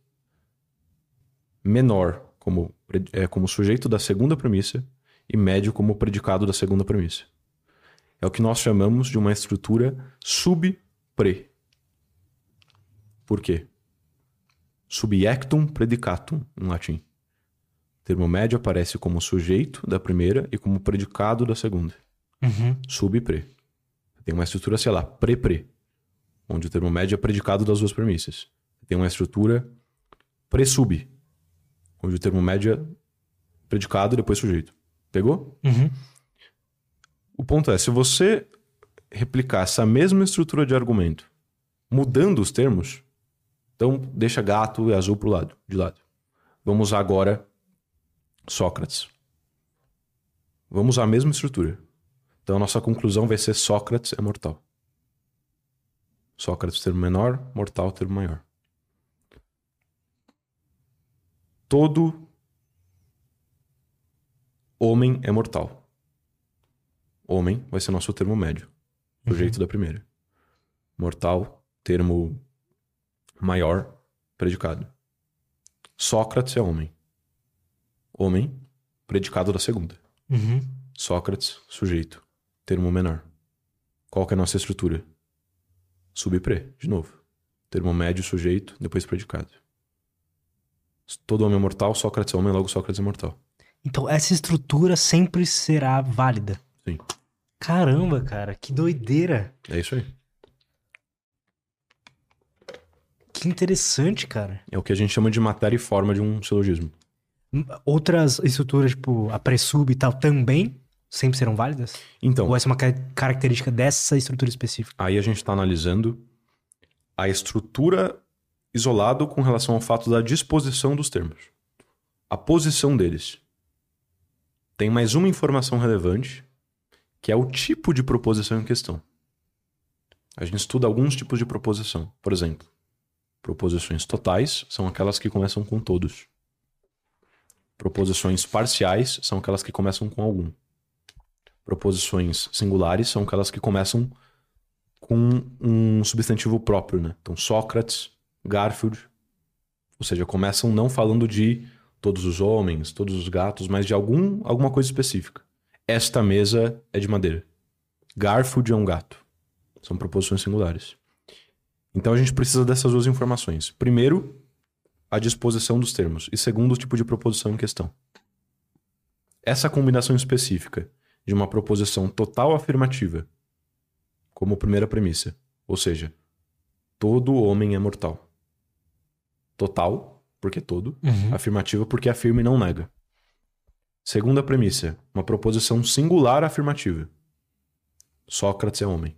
menor como, é, como sujeito da segunda premissa e médio como predicado da segunda premissa. É o que nós chamamos de uma estrutura sub-pre. Por quê? Subjectum predicatum, em latim. O termo médio aparece como sujeito da primeira e como predicado da segunda. Uhum. Sub-pre. Tem uma estrutura, sei lá, pre-pre, onde o termo médio é predicado das duas premissas. Tem uma estrutura pre-sub, onde o termo médio é predicado e depois sujeito. Pegou? Uhum. O ponto é, se você replicar essa mesma estrutura de argumento, mudando os termos, então deixa gato e azul pro lado, de lado. Vamos usar agora Sócrates. Vamos usar a mesma estrutura. Então a nossa conclusão vai ser Sócrates é mortal. Sócrates, termo menor, mortal, termo maior. Todo homem é mortal. Homem vai ser nosso termo médio. Sujeito uhum. da primeira. Mortal, termo maior, predicado. Sócrates é homem. Homem, predicado da segunda. Uhum. Sócrates, sujeito. Termo menor. Qual que é a nossa estrutura? Sub-pre, de novo. Termo médio, sujeito, depois predicado. Todo homem é mortal, Sócrates é homem, logo Sócrates é mortal. Então essa estrutura sempre será válida. Sim. Caramba, cara, que doideira. É isso aí. Que interessante, cara. É o que a gente chama de matéria e forma de um silogismo. Outras estruturas, tipo a pré-sub e tal, também sempre serão válidas? Então, Ou essa é uma ca- característica dessa estrutura específica? aí a gente está analisando a estrutura isolado com relação ao fato da disposição dos termos. A posição deles. Tem mais uma informação relevante, que é o tipo de proposição em questão. A gente estuda alguns tipos de proposição. Por exemplo, proposições totais são aquelas que começam com todos. Proposições parciais são aquelas que começam com algum. Proposições singulares são aquelas que começam com um substantivo próprio, né? Então, Sócrates, Garfield, ou seja, começam não falando de todos os homens, todos os gatos, mas de algum, alguma coisa específica. Esta mesa é de madeira. Garfield é um gato. São proposições singulares. Então a gente precisa dessas duas informações. Primeiro, a disposição dos termos. E segundo, o tipo de proposição em questão. Essa combinação específica de uma proposição total afirmativa como primeira premissa. Ou seja, todo homem é mortal. Total, porque todo. Uhum. Afirmativa, porque afirma e não nega. Segunda premissa, uma proposição singular afirmativa. Sócrates é homem.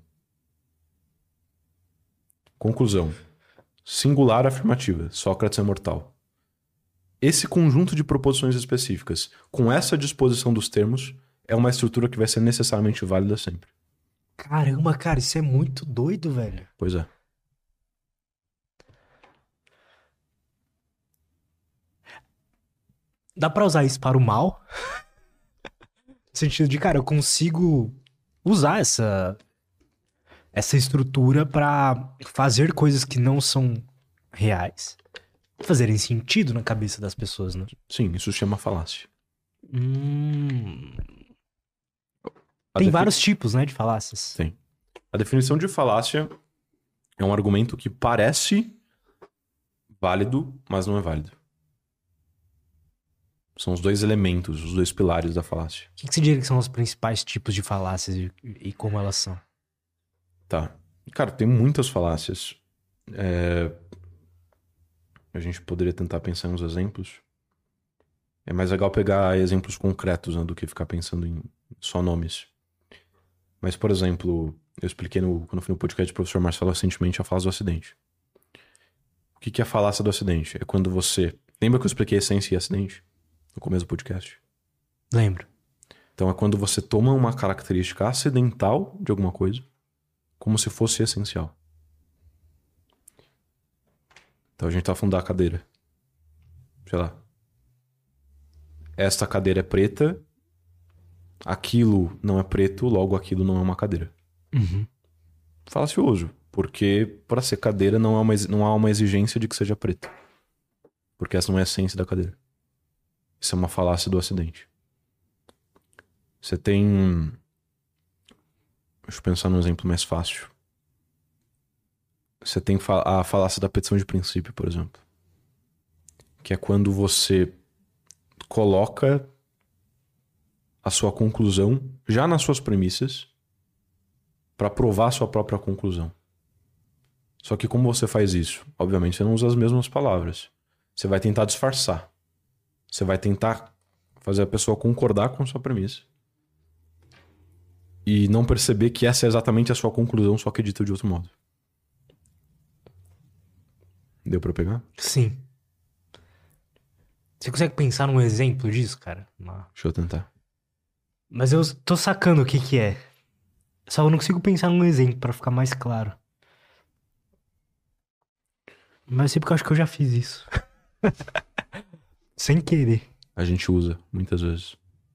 Conclusão. Singular afirmativa. Sócrates é mortal. Esse conjunto de proposições específicas, com essa disposição dos termos, é uma estrutura que vai ser necessariamente válida sempre. Caramba, cara, isso é muito doido, velho. Pois é. Dá pra usar isso para o mal? No sentido de, cara, eu consigo usar essa essa estrutura pra fazer coisas que não são reais fazerem sentido na cabeça das pessoas, né? Sim, isso se chama falácia. Hum... A Tem defi- vários tipos, né, de falácias. Tem. A definição de falácia é um argumento que parece válido, mas não é válido. São os dois elementos, os dois pilares da falácia. O que, que você diria que são os principais tipos de falácias e, e como elas são? Tá. Cara, tem muitas falácias. É... A gente poderia tentar pensar em uns exemplos. É mais legal pegar exemplos concretos, né, do que ficar pensando em só nomes. Mas, por exemplo, eu expliquei no, quando eu fui no podcast do professor Marcelo recentemente a falácia do acidente. O que, que é a falácia do acidente? É quando você... Lembra que eu expliquei essência e acidente no começo do podcast? Lembro. Então é quando você toma uma característica acidental de alguma coisa como se fosse essencial. Então a gente tá falando da cadeira. Sei lá. Esta cadeira é preta, aquilo não é preto, logo aquilo não é uma cadeira. Uhum. Falacioso, porque para ser cadeira não há, uma, não há uma exigência de que seja preta. Porque essa não é a essência da cadeira. Isso é uma falácia do acidente. Você tem... Deixa eu pensar num exemplo mais fácil. Você tem a falácia da petição de princípio, por exemplo. Que é quando você coloca a sua conclusão já nas suas premissas para provar a sua própria conclusão. Só que como você faz isso? Obviamente você não usa as mesmas palavras. Você vai tentar disfarçar. Você vai tentar fazer a pessoa concordar com a sua premissa e não perceber que essa é exatamente a sua conclusão, só que dita de outro modo. Deu pra pegar? Sim. Você consegue pensar num exemplo disso, cara? Uma... Deixa eu tentar. Mas eu tô sacando o que que é. Só eu não consigo pensar num exemplo pra ficar mais claro. Mas eu sei porque eu acho que eu já fiz isso. Sem querer. A gente usa, muitas vezes.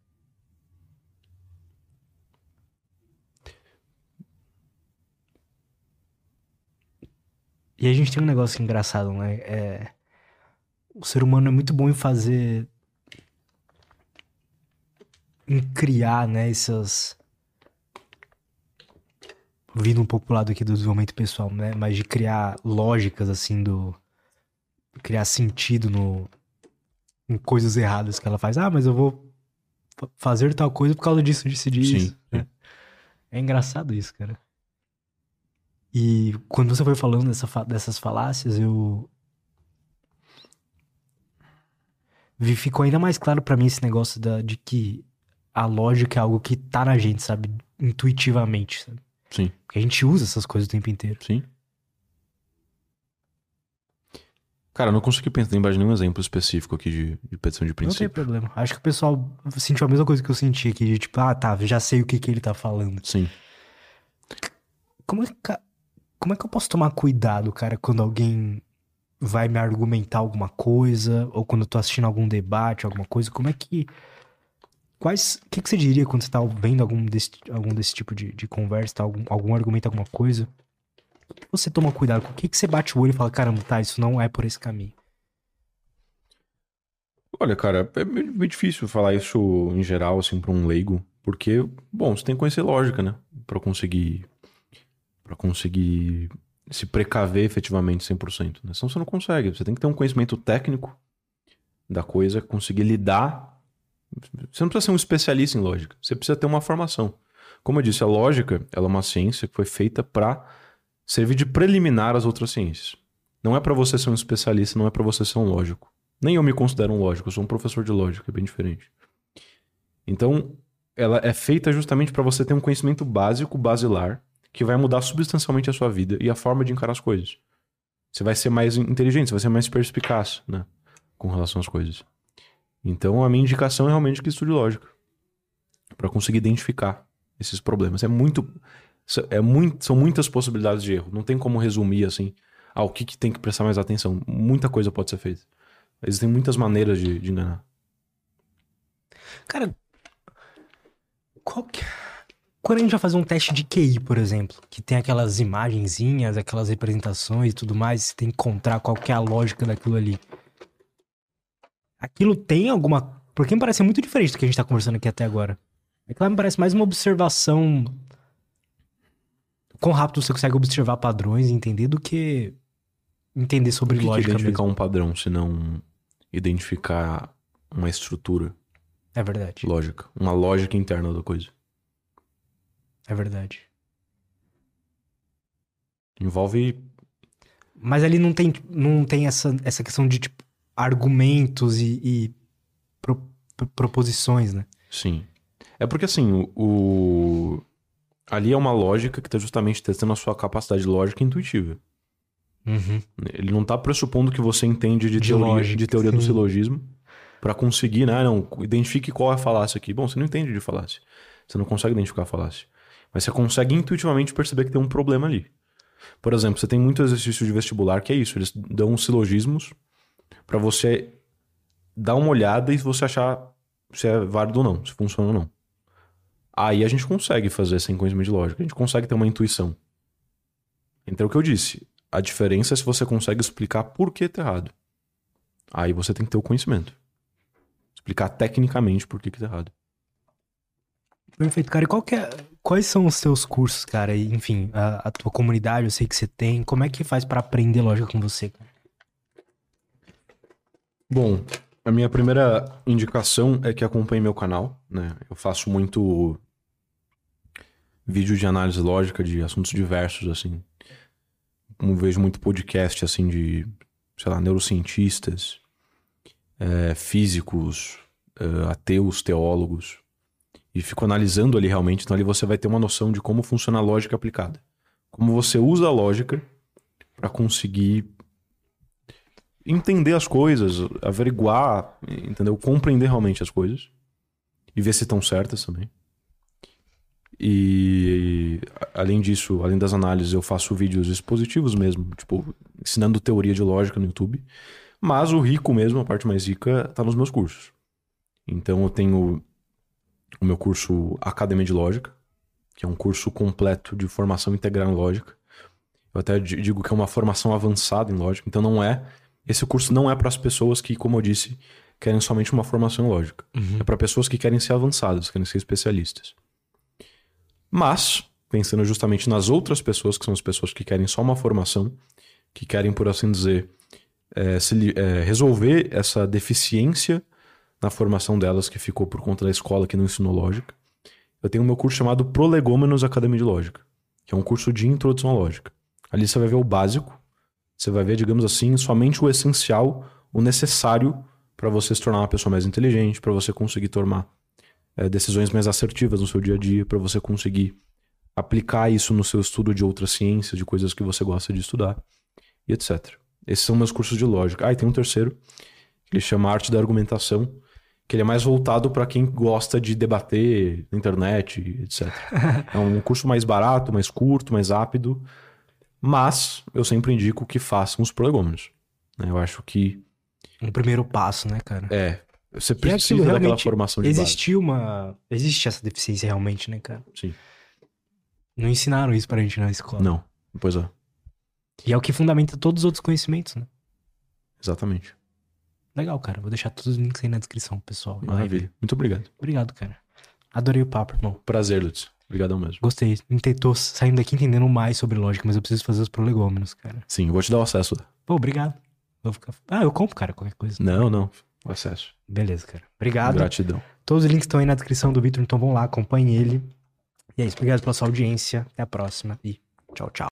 E a gente tem um negócio engraçado, né? É... O ser humano é muito bom em fazer... Em criar, né? Essas... Vindo um pouco pro lado aqui do desenvolvimento pessoal, né? Mas de criar lógicas, assim, do... Criar sentido no... Em coisas erradas que ela faz. Ah, mas eu vou fa- fazer tal coisa por causa disso, disso e disso. Sim, né? sim. É engraçado isso, cara. E quando você foi falando dessa fa- dessas falácias, eu... Vi- Ficou ainda mais claro pra mim esse negócio da, de que a lógica é algo que tá na gente, sabe? Intuitivamente, sabe? Sim. Porque a gente usa essas coisas o tempo inteiro. Sim. Cara, eu não consegui pensar em nenhum exemplo específico aqui de, de petição de princípio. Não tem problema. Acho que o pessoal sentiu a mesma coisa que eu senti aqui, de tipo, ah, tá, já sei o que, que ele tá falando. Sim. Como é, que, como é que eu posso tomar cuidado, cara, quando alguém vai me argumentar alguma coisa, ou quando eu tô assistindo algum debate, alguma coisa, como é que... Quais... O que, que você diria quando você tá vendo algum desse, algum desse tipo de, de conversa, tá, algum, algum argumento, alguma coisa? O que você toma cuidado? Com o que, que você bate o olho e fala, caramba, tá, isso não é por esse caminho? Olha, cara, é meio, meio difícil falar isso em geral, assim, pra um leigo. Porque, bom, você tem que conhecer lógica, né? Pra conseguir... Pra conseguir se precaver efetivamente cem por cento, né? Senão você não consegue. Você tem que ter um conhecimento técnico da coisa, conseguir lidar. Você não precisa ser um especialista em lógica. Você precisa ter uma formação. Como eu disse, a lógica, ela é uma ciência que foi feita pra servir de preliminar às outras ciências. Não é pra você ser um especialista, não é pra você ser um lógico. Nem eu me considero um lógico, eu sou um professor de lógica, é bem diferente. Então, ela é feita justamente pra você ter um conhecimento básico, basilar, que vai mudar substancialmente a sua vida e a forma de encarar as coisas. Você vai ser mais inteligente, você vai ser mais perspicaz, né? Com relação às coisas. Então, a minha indicação é realmente que estude lógica. Pra conseguir identificar esses problemas. É muito... É muito, são muitas possibilidades de erro. Não tem como resumir assim. Ah, o que, que tem que prestar mais atenção? Muita coisa pode ser feita. Existem muitas maneiras de, de enganar. Cara, qual que... Quando a gente vai fazer um teste de Q I, por exemplo, que tem aquelas imagenzinhas, aquelas representações e tudo mais, você tem que encontrar qual que é a lógica daquilo ali. Aquilo tem alguma... Porque me parece muito diferente do que a gente tá conversando aqui até agora. Aquilo me parece mais uma observação... Quão rápido você consegue observar padrões e entender do que entender sobre o que lógica que é identificar mesmo. um padrão, se não identificar uma estrutura É verdade. lógica. Uma lógica interna da coisa. É verdade. Envolve... Mas ali não tem, não tem essa, essa questão de, tipo, argumentos e, e pro, pro- proposições, né? Sim. É porque assim, o... o- ali é uma lógica que está justamente testando a sua capacidade lógica e intuitiva. Uhum. Ele não está pressupondo que você entende de, De teoria, lógica, de teoria do sim. silogismo para conseguir, né? Não, identifique qual é a falácia aqui. Bom, você não entende de falácia. Você não consegue identificar a falácia. Mas você consegue intuitivamente perceber que tem um problema ali. Por exemplo, você tem muito exercício de vestibular que é isso. Eles dão silogismos para você dar uma olhada e você achar se é válido ou não, se funciona ou não. Aí a gente consegue fazer sem conhecimento de lógica. A gente consegue ter uma intuição. Então, o que eu disse, a diferença é se você consegue explicar por que tá errado. Aí você tem que ter o conhecimento. Explicar tecnicamente por que que tá errado. Perfeito, cara. E qual que é, quais são os seus cursos, cara? E, enfim, a, a tua comunidade, eu sei que você tem. Como é que faz pra aprender lógica com você, cara? Bom, a minha primeira indicação é que acompanhe meu canal, né? Eu faço muito vídeo de análise lógica de assuntos diversos, assim. Como vejo muito podcast, assim, de, sei lá, neurocientistas, é, físicos, é, ateus, teólogos. E fico analisando ali realmente. Então ali você vai ter uma noção de como funciona a lógica aplicada. Como você usa a lógica para conseguir entender as coisas, averiguar, entendeu? Compreender realmente as coisas. E ver se estão certas também. E além disso, além das análises, eu faço vídeos expositivos mesmo, tipo, ensinando teoria de lógica no YouTube. Mas o rico mesmo, a parte mais rica, tá nos meus cursos. Então eu tenho o meu curso Academia de Lógica, que é um curso completo de formação integral em lógica. Eu até digo que é uma formação avançada em lógica. Então não é... Esse curso não é para as pessoas que, como eu disse, querem somente uma formação em lógica. Uhum. É para pessoas que querem ser avançadas, querem ser especialistas. Mas, pensando justamente nas outras pessoas, que são as pessoas que querem só uma formação, que querem, por assim dizer, é, se, é, resolver essa deficiência na formação delas que ficou por conta da escola que não ensinou lógica, eu tenho o meu curso chamado Prolegômenos Academia de Lógica, que é um curso de introdução à lógica. Ali você vai ver o básico, você vai ver, digamos assim, somente o essencial, o necessário para você se tornar uma pessoa mais inteligente, para você conseguir tomar é, decisões mais assertivas no seu dia a dia, para você conseguir aplicar isso no seu estudo de outras ciências, de coisas que você gosta de estudar, e etcétera. Esses são meus cursos de lógica. Ah, e tem um terceiro, que ele chama Arte da Argumentação, que ele é mais voltado para quem gosta de debater na internet, etcétera. É um curso mais barato, mais curto, mais rápido, mas eu sempre indico que façam os prolegômenos. Eu acho que... Um primeiro passo, né, cara? É, você E é aquilo, precisa daquela realmente, formação de base. Existiu uma... Existe essa deficiência realmente, né, cara? Sim. Não ensinaram isso pra gente na escola. Não, pois é. E é o que fundamenta todos os outros conhecimentos, né? Exatamente. Legal, cara. Vou deixar todos os links aí na descrição, pessoal. Maravilha. Muito obrigado. Obrigado, cara. Adorei o papo, irmão. Prazer, Lutz. Obrigadão mesmo. Gostei. Tô saindo daqui entendendo mais sobre lógica, mas eu preciso fazer os prolegômenos, cara. Sim, vou te dar o acesso. Pô, obrigado. Vou ficar... Ah, eu compro, cara, qualquer coisa. Não, não. O acesso. Beleza, cara. Obrigado. Gratidão. Todos os links estão aí na descrição do Victor, então vão lá, acompanhe ele. E é isso. Obrigado pela sua audiência. Até a próxima e tchau, tchau.